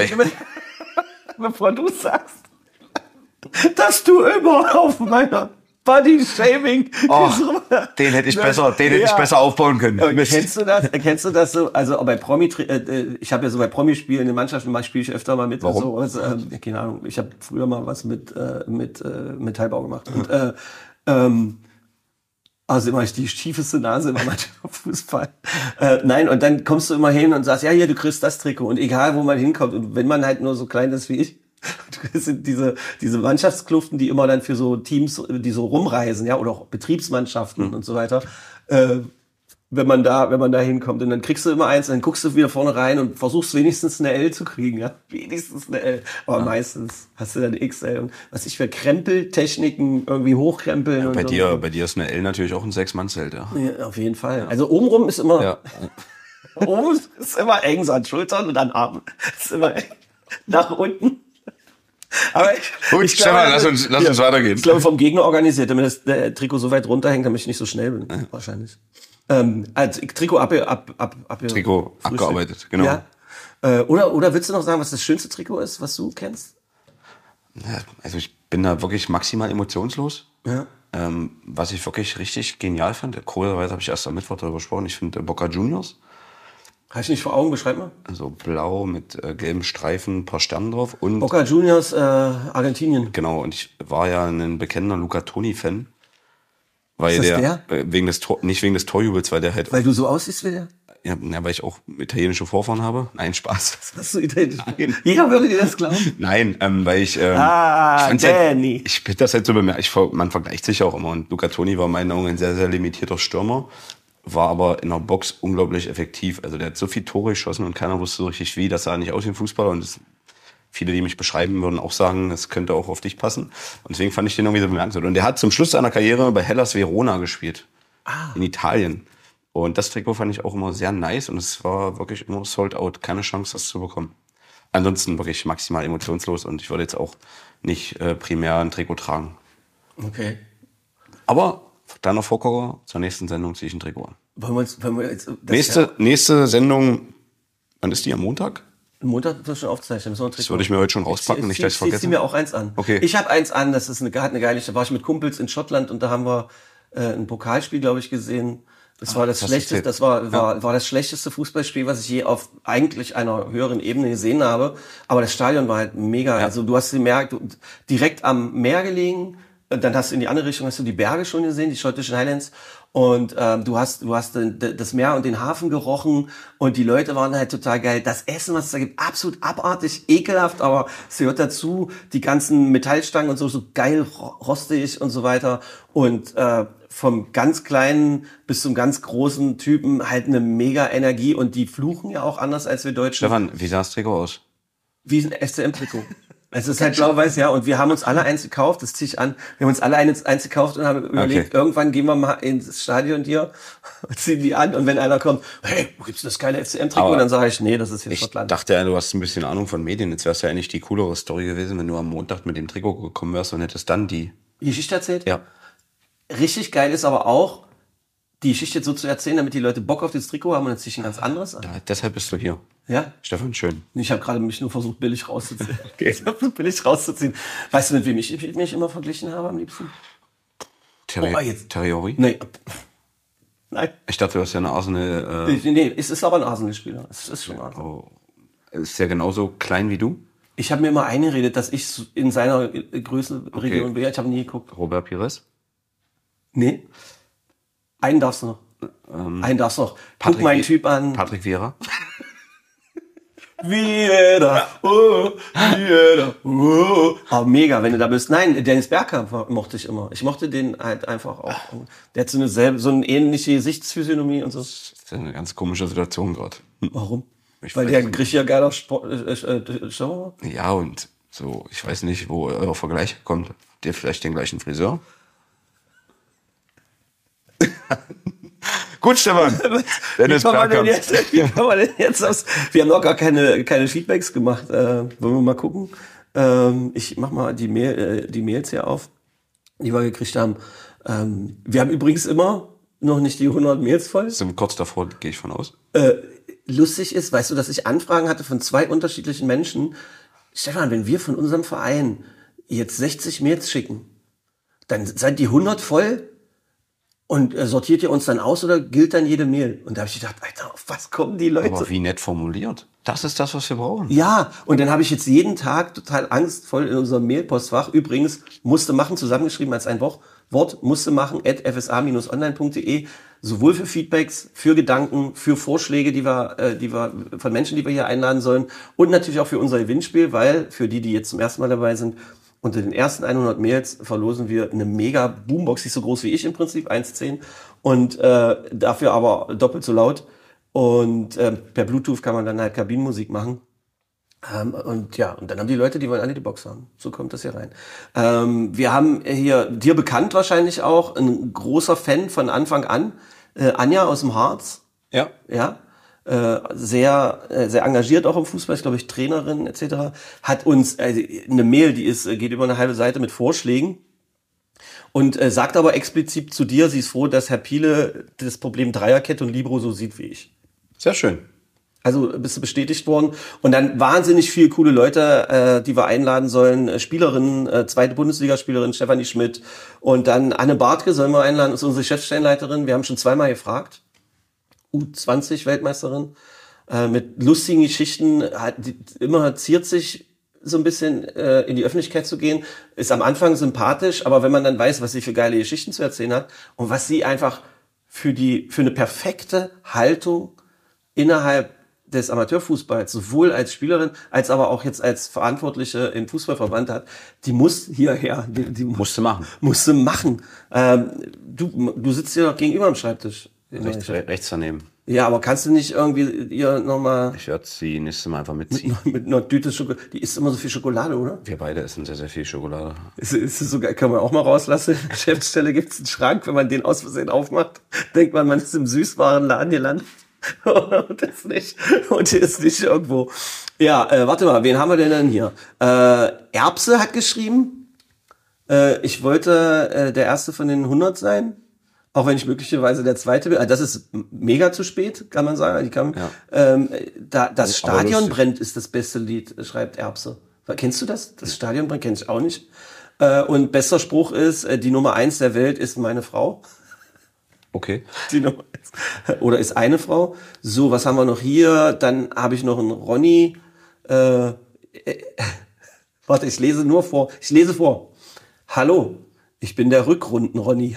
bevor du sagst, dass du immer auf meiner Body-Shaming. Den hätte ich besser aufbauen können. Kennst du das so? Also bei ich habe ja so bei Promispielen in den Mannschaften, spiele ich öfter mal mit. Warum? So, keine Ahnung. Ich habe früher mal was mit Metallbau gemacht. Und also immer die schiefeste Nase im Amateurfußball. Nein, und dann kommst du immer hin und sagst, ja, hier, du kriegst das Trikot. Und egal, wo man hinkommt. Und wenn man halt nur so klein ist wie ich, das sind diese Mannschaftskluften, die immer dann für so Teams, die so rumreisen, ja, oder auch Betriebsmannschaften und so weiter, wenn man da hinkommt. Und dann kriegst du immer eins, dann guckst du wieder vorne rein und versuchst wenigstens eine L zu kriegen, ja. Wenigstens eine L. Aber meistens hast du dann eine XL. Und was ich für Krempeltechniken irgendwie hochkrempeln. Ja, bei dir ist eine L natürlich auch ein 6-Mann-Zelt, ja. Ja, auf jeden Fall. Also obenrum ist immer, ja. Oben ist immer eng, so an Schultern und an Armen. Ist immer eng. Nach unten. Aber ich Stefan, lass uns weitergehen. Ich glaube, vom Gegner organisiert, damit das Trikot so weit runterhängt, damit ich nicht so schnell bin. Ja. Wahrscheinlich. Also Trikot Trikot abgearbeitet, genau. Ja. Oder willst du noch sagen, was das schönste Trikot ist, was du kennst? Ja, also ich bin da wirklich maximal emotionslos. Ja. Was ich wirklich richtig genial fand, kurioserweise habe ich erst am Mittwoch darüber gesprochen, ich finde Boca Juniors. Habe ich nicht vor Augen, beschreib mal. Also blau mit gelben Streifen, ein paar Sternen drauf. Und Boca Juniors, Argentinien. Genau, und ich war ja ein bekennender Luca Toni-Fan. Weil ist das der? Nicht wegen des Torjubels, weil der halt... Weil du so aussiehst wie der? Ja, weil ich auch italienische Vorfahren habe. Nein, Spaß. Hast du italienisch? Jeder würde dir das glauben. Nein, weil ich... Danny. Ich finde das halt so bemerkt. Man vergleicht sich auch immer. Und Luca Toni war in meinen Augen ein sehr, sehr limitierter Stürmer. war aber in der Box unglaublich effektiv. Also der hat so viele Tore geschossen und keiner wusste so richtig wie. Das sah nicht aus wie ein Fußballer und viele, die mich beschreiben, würden auch sagen, das könnte auch auf dich passen. Und deswegen fand ich den irgendwie so bemerkenswert. Und der hat zum Schluss seiner Karriere bei Hellas Verona gespielt. In Italien. Und das Trikot fand ich auch immer sehr nice und es war wirklich immer sold out. Keine Chance, das zu bekommen. Ansonsten wirklich maximal emotionslos und ich würde jetzt auch nicht primär ein Trikot tragen. Okay. Aber kleiner Vorkocher, zur nächsten Sendung ziehe ich ein Trikot an. Wollen wir jetzt Nächste Sendung, wann ist die? Am Montag? Montag wird das schon aufzeichnen. Das würde ich mir heute schon rauspacken, nicht, dass ich vergesse. Ich zieh mir auch eins an. Okay. Ich habe eins an, das ist eine geile, da war ich mit Kumpels in Schottland und da haben wir ein Pokalspiel, glaube ich, gesehen. Das war das schlechteste, das war das schlechteste Fußballspiel, was ich je auf eigentlich einer höheren Ebene gesehen habe. Aber das Stadion war halt mega. Ja. Also du hast direkt am Meer gelegen, dann hast du in die andere Richtung, hast du die Berge schon gesehen, die schottischen Highlands. Und du hast das Meer und den Hafen gerochen und die Leute waren halt total geil. Das Essen, was es da gibt, absolut abartig, ekelhaft, aber es gehört dazu. Die ganzen Metallstangen und so geil rostig und so weiter. Und vom ganz kleinen bis zum ganz großen Typen halt eine mega Energie und die fluchen ja auch anders als wir Deutschen. Stefan, wie sah das Trikot aus? Wie ein SCM-Trikot. Es ist halt blau-weiß, ja. Und wir haben uns alle eins gekauft, das ziehe ich an. Wir haben uns alle eins gekauft und haben überlegt, irgendwann gehen wir mal ins Stadion hier und ziehen die an. Und wenn einer kommt, hey, wo gibt's das geile FCM-Trikot? Und dann sage ich, nee, das ist hier Schottland. Ich dachte ja, du hast ein bisschen Ahnung von Medien. Jetzt wär's ja eigentlich die coolere Story gewesen, wenn du am Montag mit dem Trikot gekommen wärst und hättest dann die Geschichte erzählt? Ja. Richtig geil ist aber auch, die Geschichte jetzt so zu erzählen, damit die Leute Bock auf das Trikot haben und jetzt sich ein ganz anderes an. Ja, deshalb bist du hier. Ja? Stefan, schön. Ich habe gerade mich nur versucht, billig rauszuziehen. Weißt du, mit wem ich mich immer verglichen habe am liebsten? Terriori? Nee. Nein. Ich dachte, du hast ja eine Arsenal... Nee, es ist aber ein Arsenal-Spieler. Es ist schon Arsenal. Oh. Ist der genauso klein wie du? Ich habe mir immer eingeredet, dass ich in seiner Größenregion wäre. Ich habe nie geguckt. Robert Pires? Nee. Einen darfst du noch. Guck meinen Typ an. Patrick Vieira? Vieira, oh, mega, wenn du da bist. Nein, Dennis Bergkamp mochte ich immer. Ich mochte den halt einfach auch. Der hat so eine ähnliche Gesichtsphysiognomie und so. Das ist eine ganz komische Situation gerade. Warum? Weil der richtig geiler Show war? Ja, und so, ich weiß nicht, wo euer Vergleich kommt. Der vielleicht den gleichen Friseur? Gut, Stefan. Wie kommen wir denn jetzt aus? Wir haben noch gar keine Feedbacks gemacht. Wollen wir mal gucken? Ich mach mal die Mails hier auf, die wir gekriegt haben. Wir haben übrigens immer noch nicht die 100 Mails voll. Sind wir kurz davor, gehe ich von aus. Lustig ist, weißt du, dass ich Anfragen hatte von 2 unterschiedlichen Menschen. Stefan, wenn wir von unserem Verein jetzt 60 Mails schicken, dann seid die 100 voll? Und sortiert ihr uns dann aus oder gilt dann jede Mail? Und da habe ich gedacht, Alter, auf was kommen die Leute? Aber wie nett formuliert. Das ist das, was wir brauchen. Ja, und dann habe ich jetzt jeden Tag total angstvoll in unserem Mailpostfach. Übrigens, musste machen, zusammengeschrieben als ein Wort, musste machen, @fsa-online.de. Sowohl für Feedbacks, für Gedanken, für Vorschläge, die wir von Menschen, die wir hier einladen sollen. Und natürlich auch für unser Gewinnspiel, weil für die jetzt zum ersten Mal dabei sind, unter den ersten 100 Mails verlosen wir eine mega Boombox, die ist so groß wie ich im Prinzip, 1,10 und dafür aber doppelt so laut und per Bluetooth kann man dann halt Kabinenmusik machen und dann haben die Leute, die wollen alle die Box haben. So kommt das hier rein. Wir haben hier, dir bekannt wahrscheinlich auch, ein großer Fan von Anfang an, Anja aus dem Harz. Ja. Ja. Sehr engagiert auch im Fußball, ist, glaube ich, Trainerin etc., hat uns eine Mail, geht über eine halbe Seite mit Vorschlägen und sagt aber explizit zu dir, sie ist froh, dass Herr Piele das Problem Dreierkette und Libero so sieht wie ich. Sehr schön. Also bist du bestätigt worden. Und dann wahnsinnig viele coole Leute, die wir einladen sollen. Spielerinnen, zweite Bundesligaspielerin Stefanie Schmidt und dann Anne Bartke sollen wir einladen, ist unsere Chefstellenleiterin. Wir haben schon 2-mal gefragt. U20-Weltmeisterin, mit lustigen Geschichten, immer ziert sich so ein bisschen in die Öffentlichkeit zu gehen, ist am Anfang sympathisch, aber wenn man dann weiß, was sie für geile Geschichten zu erzählen hat und was sie einfach für eine perfekte Haltung innerhalb des Amateurfußballs, sowohl als Spielerin, als aber auch jetzt als Verantwortliche im Fußballverband hat, die muss hierher. Die musste machen. Musste machen. Du sitzt hier gegenüber am Schreibtisch. Rechts daneben. Ja, aber kannst du nicht irgendwie ihr nochmal... Ich werde sie nächstes Mal einfach mitziehen. Mit einer Tüte Schokolade. Die isst immer so viel Schokolade, oder? Wir beide essen sehr, sehr viel Schokolade. Ist es sogar, kann man auch mal rauslassen. In der Geschäftsstelle gibt's einen Schrank, wenn man den aus Versehen aufmacht, denkt man ist im Süßwarenladen gelandet. Und ist nicht irgendwo. Ja, warte mal, wen haben wir denn hier? Erbse hat geschrieben, ich wollte der Erste von den 100 sein. Auch wenn ich möglicherweise der Zweite bin. Das ist mega zu spät, kann man sagen. Das Stadion brennt ist das beste Lied, schreibt Erbse. Kennst du das? Das Stadion brennt kenn ich auch nicht. Und bester Spruch ist, die Nummer 1 der Welt ist meine Frau. Okay. Die Nummer 1. Oder ist eine Frau. So, was haben wir noch hier? Dann habe ich noch einen Ronny. Warte, ich lese vor. Hallo, ich bin der Rückrunden-Ronny.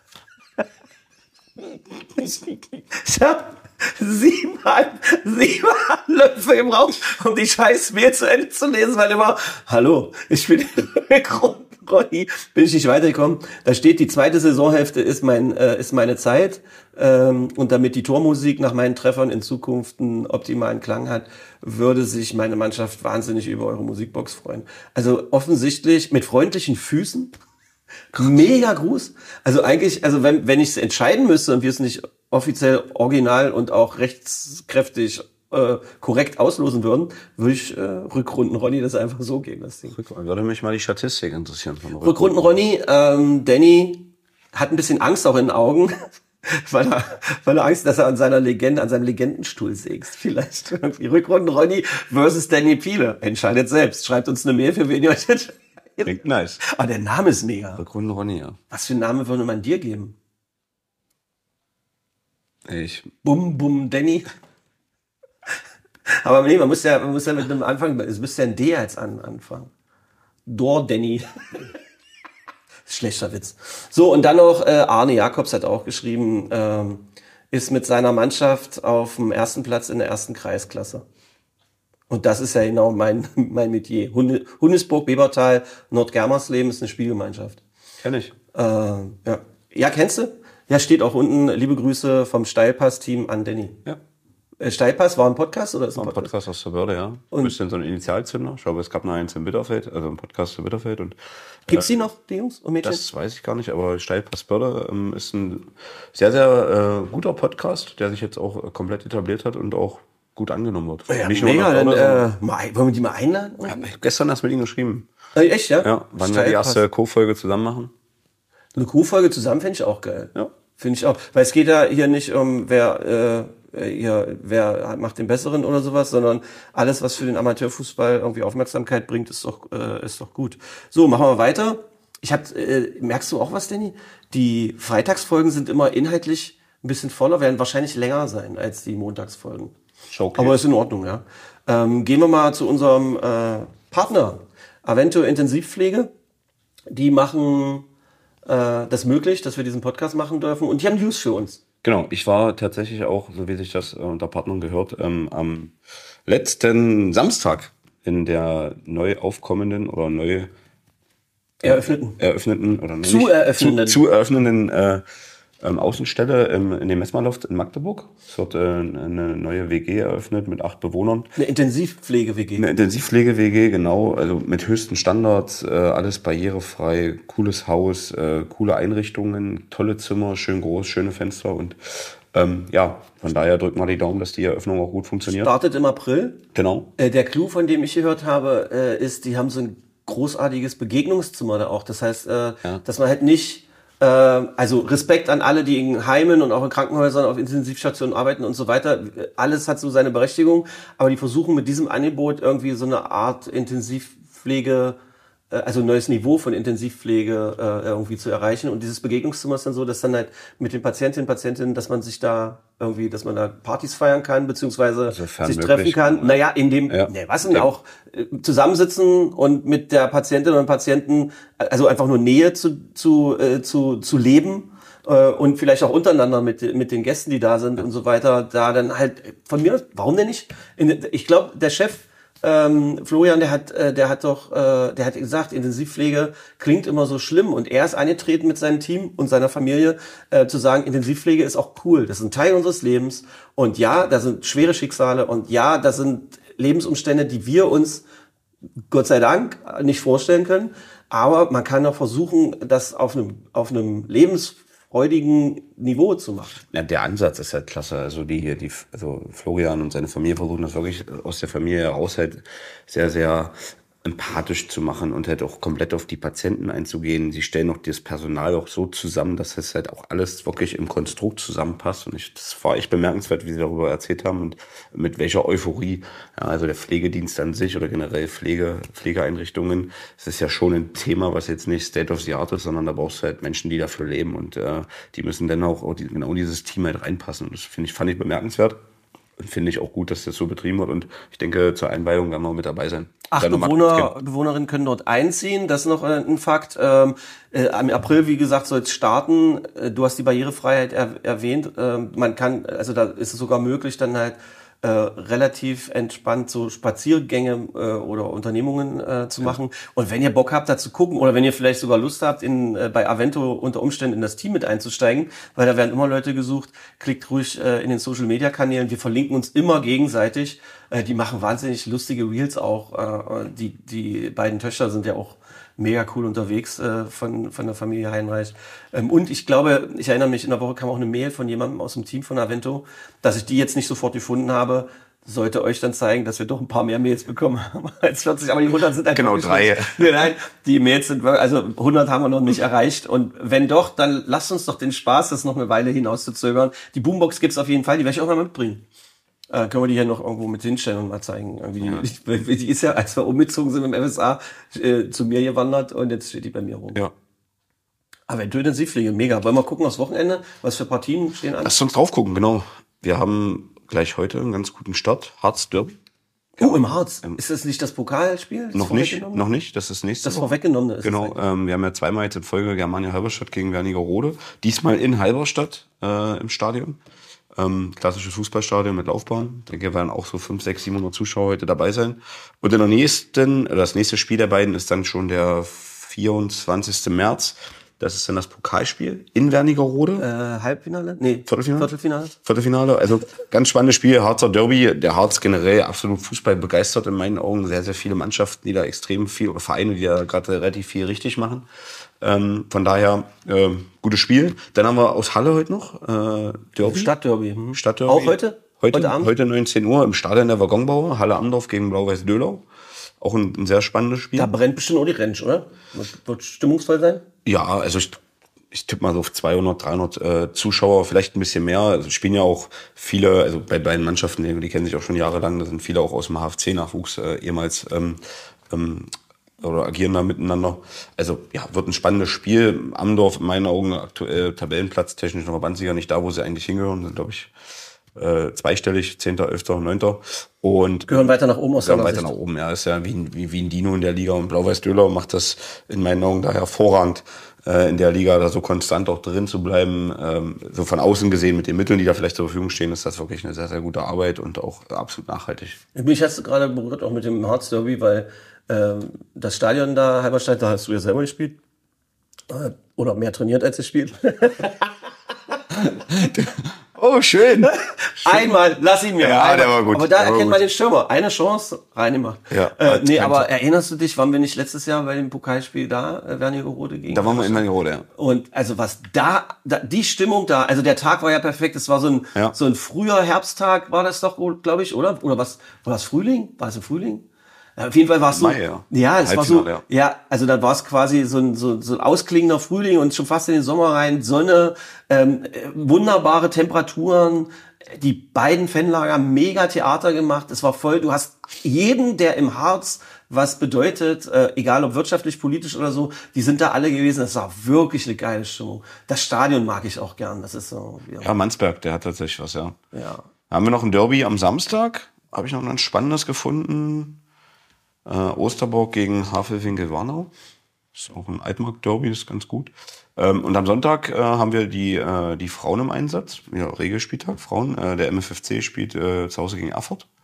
Ich hab 7 Löffel gebraucht, um die scheiß Mail zu Ende zu lesen, weil immer, hallo, ich bin Ronny, bin ich nicht weitergekommen. Da steht, die zweite Saisonhälfte ist meine Zeit, und damit die Tormusik nach meinen Treffern in Zukunft einen optimalen Klang hat, würde sich meine Mannschaft wahnsinnig über eure Musikbox freuen. Also offensichtlich mit freundlichen Füßen. Mega Gruß. Also eigentlich, wenn ich es entscheiden müsste und wir es nicht offiziell original und auch rechtskräftig korrekt auslosen würden, würde ich Rückrunden Ronny das einfach so geben. Das Ding. Würde mich mal die Statistik interessieren. Rückrunden Ronny, Danny hat ein bisschen Angst auch in den Augen, weil er Angst, dass er an seinem Legendenstuhl sägst. Vielleicht irgendwie Rückrunden Ronny versus Danny Piele. Entscheidet selbst. Schreibt uns eine Mail, für wen ihr euch entscheidet. Klingt nice. Aber der Name ist mega. Rückrunden Ronny, ja. Was für einen Namen würde man dir geben? Bum Bum Danny. Aber nee, man muss ja mit einem Anfang, es müsste ja ein D als anfangen. Dor Danny. Schlechter Witz. So, und dann noch Arne Jacobs hat auch geschrieben, ist mit seiner Mannschaft auf dem ersten Platz in der ersten Kreisklasse. Und das ist ja genau mein Metier. Hundesburg, Bebertal, Nordgermersleben ist eine Spielgemeinschaft. Kenn ich. Ja. Ja, kennst du? Ja, steht auch unten, liebe Grüße vom Steilpass-Team an Danny. Ja. Steilpass war ein Podcast oder ist ein Podcast aus der Börde, ja. Ein bisschen so ein Initialzünder. Ich glaube, es gab noch eins in Bitterfeld, also ein Podcast zu Bitterfeld. Und gibt's die noch, die Jungs und Mädchen? Das weiß ich gar nicht, aber Steilpass Börde ist ein sehr, sehr guter Podcast, der sich jetzt auch komplett etabliert hat und auch gut angenommen wird. Ja, nicht mega, dann wollen wir die mal einladen? Ja, ich hab gestern erst mit ihnen geschrieben. Echt, ja? Ja, wann wir die erste Co-Folge zusammen machen. Eine Co-Folge zusammen finde ich auch geil. Ja. Finde ich auch. Weil es geht ja hier nicht um, wer macht den Besseren oder sowas, sondern alles, was für den Amateurfußball irgendwie Aufmerksamkeit bringt, ist doch gut. So, machen wir weiter. Merkst du auch was, Danny? Die Freitagsfolgen sind immer inhaltlich ein bisschen voller, werden wahrscheinlich länger sein als die Montagsfolgen. Okay. Aber ist in Ordnung, ja. Gehen wir mal zu unserem Partner, Avento Intensivpflege. Die machen das möglich, dass wir diesen Podcast machen dürfen. Und die haben News für uns. Genau, ich war tatsächlich auch, so wie sich das unter Partnern gehört, am letzten Samstag in der neu aufkommenden oder neu eröffneten Außenstelle in dem Messmerloft in Magdeburg. Es wird eine neue WG eröffnet mit 8 Bewohnern. Eine Intensivpflege-WG. Eine Intensivpflege-WG, genau. Also mit höchsten Standards, alles barrierefrei, cooles Haus, coole Einrichtungen, tolle Zimmer, schön groß, schöne Fenster und ja, von daher drückt mal die Daumen, dass die Eröffnung auch gut funktioniert. Startet im April. Genau. Der Clou, von dem ich gehört habe, ist, die haben so ein großartiges Begegnungszimmer da auch. Das heißt, dass man halt nicht also Respekt an alle, die in Heimen und auch in Krankenhäusern auf Intensivstationen arbeiten und so weiter. Alles hat so seine Berechtigung, aber die versuchen mit diesem Angebot irgendwie so eine Art Intensivpflege, also ein neues Niveau von Intensivpflege irgendwie zu erreichen. Und dieses Begegnungszimmer ist dann so, dass dann halt mit den Patientinnen, dass man sich da irgendwie, dass man da Partys feiern kann, beziehungsweise sich treffen kann. Naja, in dem, auch zusammensitzen und mit der Patientin und Patienten, also einfach nur Nähe zu leben und vielleicht auch untereinander mit den Gästen, die da sind und so weiter, da dann halt von mir, warum denn nicht? Ich glaube, der Chef Florian, der hat gesagt, Intensivpflege klingt immer so schlimm und er ist angetreten mit seinem Team und seiner Familie zu sagen, Intensivpflege ist auch cool, das ist ein Teil unseres Lebens und ja, da sind schwere Schicksale und ja, das sind Lebensumstände, die wir uns Gott sei Dank nicht vorstellen können, aber man kann auch versuchen, das auf einem lebensfreudigen Niveau zu machen. Ja, der Ansatz ist halt klasse. Also also Florian und seine Familie versuchen das wirklich aus der Familie heraus halt sehr, sehr empathisch zu machen und halt auch komplett auf die Patienten einzugehen. Sie stellen auch das Personal auch so zusammen, dass es halt auch alles wirklich im Konstrukt zusammenpasst. Und das war echt bemerkenswert, wie Sie darüber erzählt haben und mit welcher Euphorie. Ja, also der Pflegedienst an sich oder generell Pflegeeinrichtungen, es ist ja schon ein Thema, was jetzt nicht State of the Art ist, sondern da brauchst du halt Menschen, die dafür leben und die müssen dann auch genau dieses Team halt reinpassen. Und das fand ich bemerkenswert. Finde ich auch gut, dass das so betrieben wird und ich denke, zur Einweihung werden wir mit dabei sein. 8 Bewohnerinnen können dort einziehen, das ist noch ein Fakt. Im April, wie gesagt, soll es starten. Du hast die Barrierefreiheit erwähnt. Man kann, also da ist es sogar möglich, dann halt relativ entspannt so Spaziergänge oder Unternehmungen zu machen. Und wenn ihr Bock habt, da zu gucken oder wenn ihr vielleicht sogar Lust habt, bei Avento unter Umständen in das Team mit einzusteigen, weil da werden immer Leute gesucht, klickt ruhig in den Social-Media-Kanälen. Wir verlinken uns immer gegenseitig. Die machen wahnsinnig lustige Reels auch. Die beiden Töchter sind ja auch mega cool unterwegs von der Familie Heinreich. Und ich glaube, ich erinnere mich, in der Woche kam auch eine Mail von jemandem aus dem Team von Avento, dass ich die jetzt nicht sofort gefunden habe, sollte euch dann zeigen, dass wir doch ein paar mehr Mails bekommen haben als 40, aber die 100 sind genau 3. Nein, die Mails sind, also 100 haben wir noch nicht erreicht und wenn doch, dann lasst uns doch den Spaß, das noch eine Weile hinauszuzögern. Die Boombox gibt's auf jeden Fall, die werde ich auch mal mitbringen. Können wir die hier noch irgendwo mit hinstellen und mal zeigen. Irgendwie die ist ja, als wir umgezogen sind im FSA, zu mir gewandert und jetzt steht die bei mir rum. Ja. Aber Intensivpflege, mega. Wollen wir gucken aufs Wochenende? Was für Partien stehen an? Lass uns drauf gucken, genau. Wir haben gleich heute einen ganz guten Start. Harz Derby. Oh, im Harz. Ist das nicht das Pokalspiel? Noch nicht. Das ist nächstes Das vorweggenommene ist. Genau. Wir haben ja zweimal jetzt in Folge Germania Halberstadt gegen Wernigerode. Diesmal in Halberstadt im Stadion. Klassisches Fußballstadion mit Laufbahn. Da werden auch so 500, 600, 700 Zuschauer heute dabei sein. Und das nächste Spiel der beiden ist dann schon der 24. März. Das ist dann das Pokalspiel in Wernigerode. Halbfinale? Nee, Viertelfinale. Also ganz spannendes Spiel, Harzer Derby. Der Harz generell absolut Fußball begeistert in meinen Augen. Sehr, sehr viele Mannschaften, die da extrem viel, oder Vereine, die da gerade relativ viel richtig machen. Von daher, gutes Spiel. Dann haben wir aus Halle heute noch Derby. Stadtderby. Stadtderby. Auch heute? Heute Abend? Heute 19 Uhr im Stadion der Waggonbauer. Halle Amdorf gegen Blau-Weiß Döhlau. Auch ein sehr spannendes Spiel. Da brennt bestimmt auch die Rentsch, oder? Wird stimmungsvoll sein? Ja, also ich tippe mal so auf 200, 300 Zuschauer, vielleicht ein bisschen mehr. Also spielen ja auch viele, also bei beiden Mannschaften, die kennen sich auch schon jahrelang, da sind viele auch aus dem HFC-Nachwuchs ehemals oder agieren da miteinander. Also ja, wird ein spannendes Spiel. Amdorf in meinen Augen aktuell Tabellenplatz, technisch noch Verbandsliga nicht da, wo sie eigentlich hingehören, sind glaube ich zweistellig, 10., 11., 9. Und gehören weiter nach oben aus der weiter nach oben, ja. Ist ja wie ein Dino in der Liga und Blau-Weiß Döhlau macht das in meinen Augen da hervorragend, in der Liga da so konstant auch drin zu bleiben. So von außen gesehen mit den Mitteln, die da vielleicht zur Verfügung stehen, ist das wirklich eine sehr, sehr gute Arbeit und auch absolut nachhaltig. Mich hast du gerade berührt, auch mit dem Harz Derby, weil das Stadion da, Halberstadt, da hast du ja selber gespielt. Oder mehr trainiert als gespielt. Oh, schön. Einmal, lass ihn mir. Ja, einmal. Der war gut. Aber da erkennt man den Stürmer. Eine Chance, reingemacht. Ja, aber erinnerst du dich, waren wir nicht letztes Jahr bei dem Pokalspiel da, Wernigerode gegen? Da waren wir in Wernigerode, ja. Und also was da, die Stimmung da, also der Tag war ja perfekt, es war so ein früher Herbsttag, war das doch, glaube ich, oder? Oder was, war das Frühling? War es im Frühling? Auf jeden Fall war es so. Mai, ja. Ja, es war so. Ja, also dann war es quasi so ein ausklingender Frühling und schon fast in den Sommer rein, Sonne, wunderbare Temperaturen, die beiden Fanlager mega Theater gemacht. Es war voll. Du hast jeden, der im Harz was bedeutet, egal ob wirtschaftlich, politisch oder so, die sind da alle gewesen. Das war wirklich eine geile Stimmung. Das Stadion mag ich auch gern. Das ist so. Ja, Mansberg, der hat tatsächlich was, ja. Ja. Haben wir noch ein Derby am Samstag? Habe ich noch ein spannendes gefunden. Osterburg gegen Havelwinkel-Warnau. Ist auch ein Altmarkt-Derby, ist ganz gut. Und am Sonntag haben wir die Frauen im Einsatz. Ja, Regelspieltag, Frauen. Der MFFC spielt zu Hause gegen Erfurt.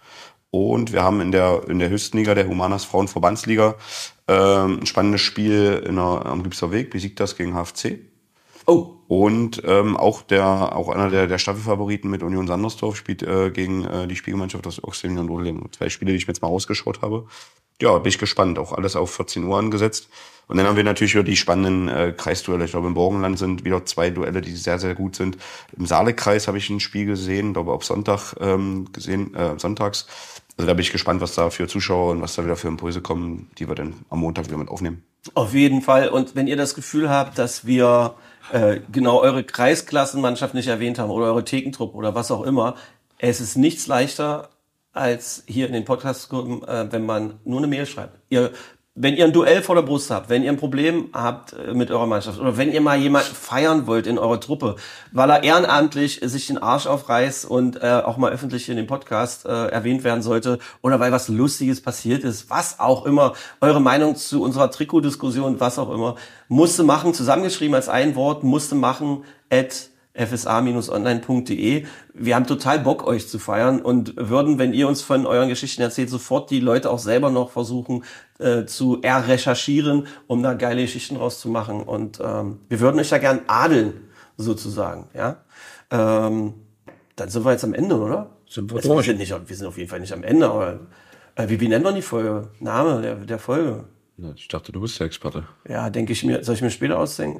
Und wir haben in der höchsten Liga, der Humanas Frauenverbandsliga, ein spannendes Spiel am Giebser Weg, Besiktas gegen HFC. Oh. Und auch einer der Staffelfavoriten mit Union Sandersdorf spielt gegen die Spielgemeinschaft aus Oxfam und Rodelem. 2 Spiele, die ich mir jetzt mal rausgeschaut habe. Ja, bin ich gespannt. Auch alles auf 14 Uhr angesetzt. Und dann haben wir natürlich wieder die spannenden Kreisduelle. Ich glaube, im Burgenland sind wieder 2 Duelle, die sehr, sehr gut sind. Im Saale-Kreis habe ich ein Spiel gesehen, glaube auf Sonntag sonntags. Also da bin ich gespannt, was da für Zuschauer und was da wieder für Impulse kommen, die wir dann am Montag wieder mit aufnehmen. Auf jeden Fall. Und wenn ihr das Gefühl habt, dass wir genau eure Kreisklassenmannschaft nicht erwähnt haben oder eure Thekentruppe oder was auch immer, es ist nichts leichter, als hier in den Podcast-Gruppen, wenn man nur eine Mail schreibt. Wenn ihr ein Duell vor der Brust habt, wenn ihr ein Problem habt mit eurer Mannschaft oder wenn ihr mal jemanden feiern wollt in eurer Truppe, weil er ehrenamtlich sich den Arsch aufreißt und auch mal öffentlich in dem Podcast erwähnt werden sollte oder weil was Lustiges passiert ist, was auch immer, eure Meinung zu unserer Trikotdiskussion, was auch immer, musste machen, zusammengeschrieben als ein Wort, musste machen, @fsa-online.de. Wir haben total Bock, euch zu feiern und würden, wenn ihr uns von euren Geschichten erzählt, sofort die Leute auch selber noch versuchen zu recherchieren, um da geile Geschichten rauszumachen. Und wir würden euch da gern adeln, sozusagen. Ja, dann sind wir jetzt am Ende, oder? Sind wir durch. Wir sind auf jeden Fall nicht am Ende, aber wie nennt man die Folge? Name der Folge? Ich dachte, du bist der Experte. Ja, denke ich mir. Soll ich mir später ausdenken?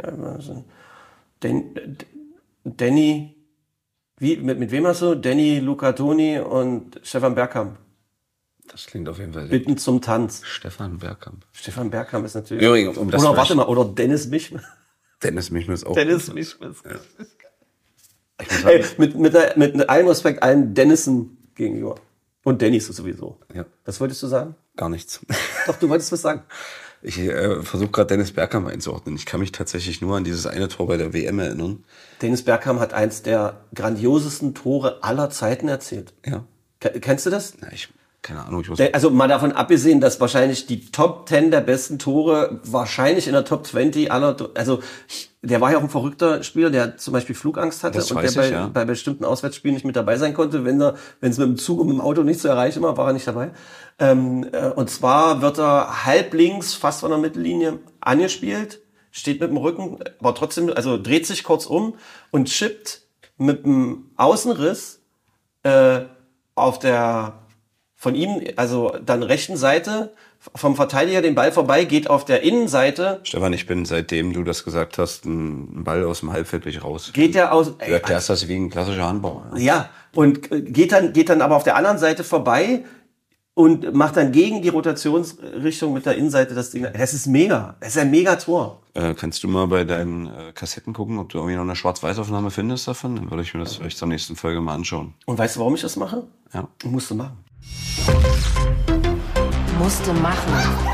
Danny, mit wem hast du? Danny Lucatoni und Stefan Bergkamp. Das klingt auf jeden Fall. Bitten zum Tanz. Stefan Bergkamp Ist natürlich. Übrigens, oder Dennis Michmis. Dennis Michmis auch. Dennis Michmis. Ja. Hey, mit allem Respekt allen Dennissen gegenüber. Und Dannys sowieso. Ja. Was wolltest du sagen? Gar nichts. Doch, du wolltest was sagen. Ich versuche gerade Dennis Bergkamp einzuordnen. Ich kann mich tatsächlich nur an dieses eine Tor bei der WM erinnern. Dennis Bergkamp hat eins der grandiosesten Tore aller Zeiten erzielt. Ja. Kennst du das? Ja, keine Ahnung. Also mal davon abgesehen, dass wahrscheinlich die Top 10 der besten Tore wahrscheinlich in der Top 20 aller, also der war ja auch ein verrückter Spieler, der zum Beispiel Flugangst hatte und der bei bestimmten Auswärtsspielen nicht mit dabei sein konnte. Wenn es mit dem Zug und mit dem Auto nicht zu erreichen war, war er nicht dabei. Und zwar wird er halblinks, fast von der Mittellinie angespielt, steht mit dem Rücken, aber trotzdem, also dreht sich kurz um und chippt mit dem Außenriss auf der von ihm, also dann rechten Seite vom Verteidiger den Ball vorbei, geht auf der Innenseite. Stefan, ich bin, seitdem du das gesagt hast, ein Ball aus dem Halbfeld raus. Geht der aus? Du erklärst das wie ein klassischer Handball. Ja, und geht dann aber auf der anderen Seite vorbei und macht dann gegen die Rotationsrichtung mit der Innenseite das Ding. Das ist mega. Das ist ein mega Tor. Kannst du mal bei deinen Kassetten gucken, ob du irgendwie noch eine Schwarz-Weiß-Aufnahme findest davon? Dann würde ich mir das vielleicht zur nächsten Folge mal anschauen. Und weißt du, warum ich das mache? Ja. Musste machen. Musste machen.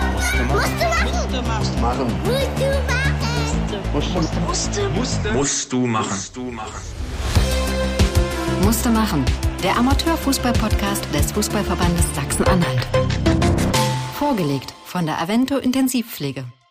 Musste machen. Der Amateurfußball-Podcast des Fußballverbandes Sachsen-Anhalt. Vorgelegt von der Avento Intensivpflege.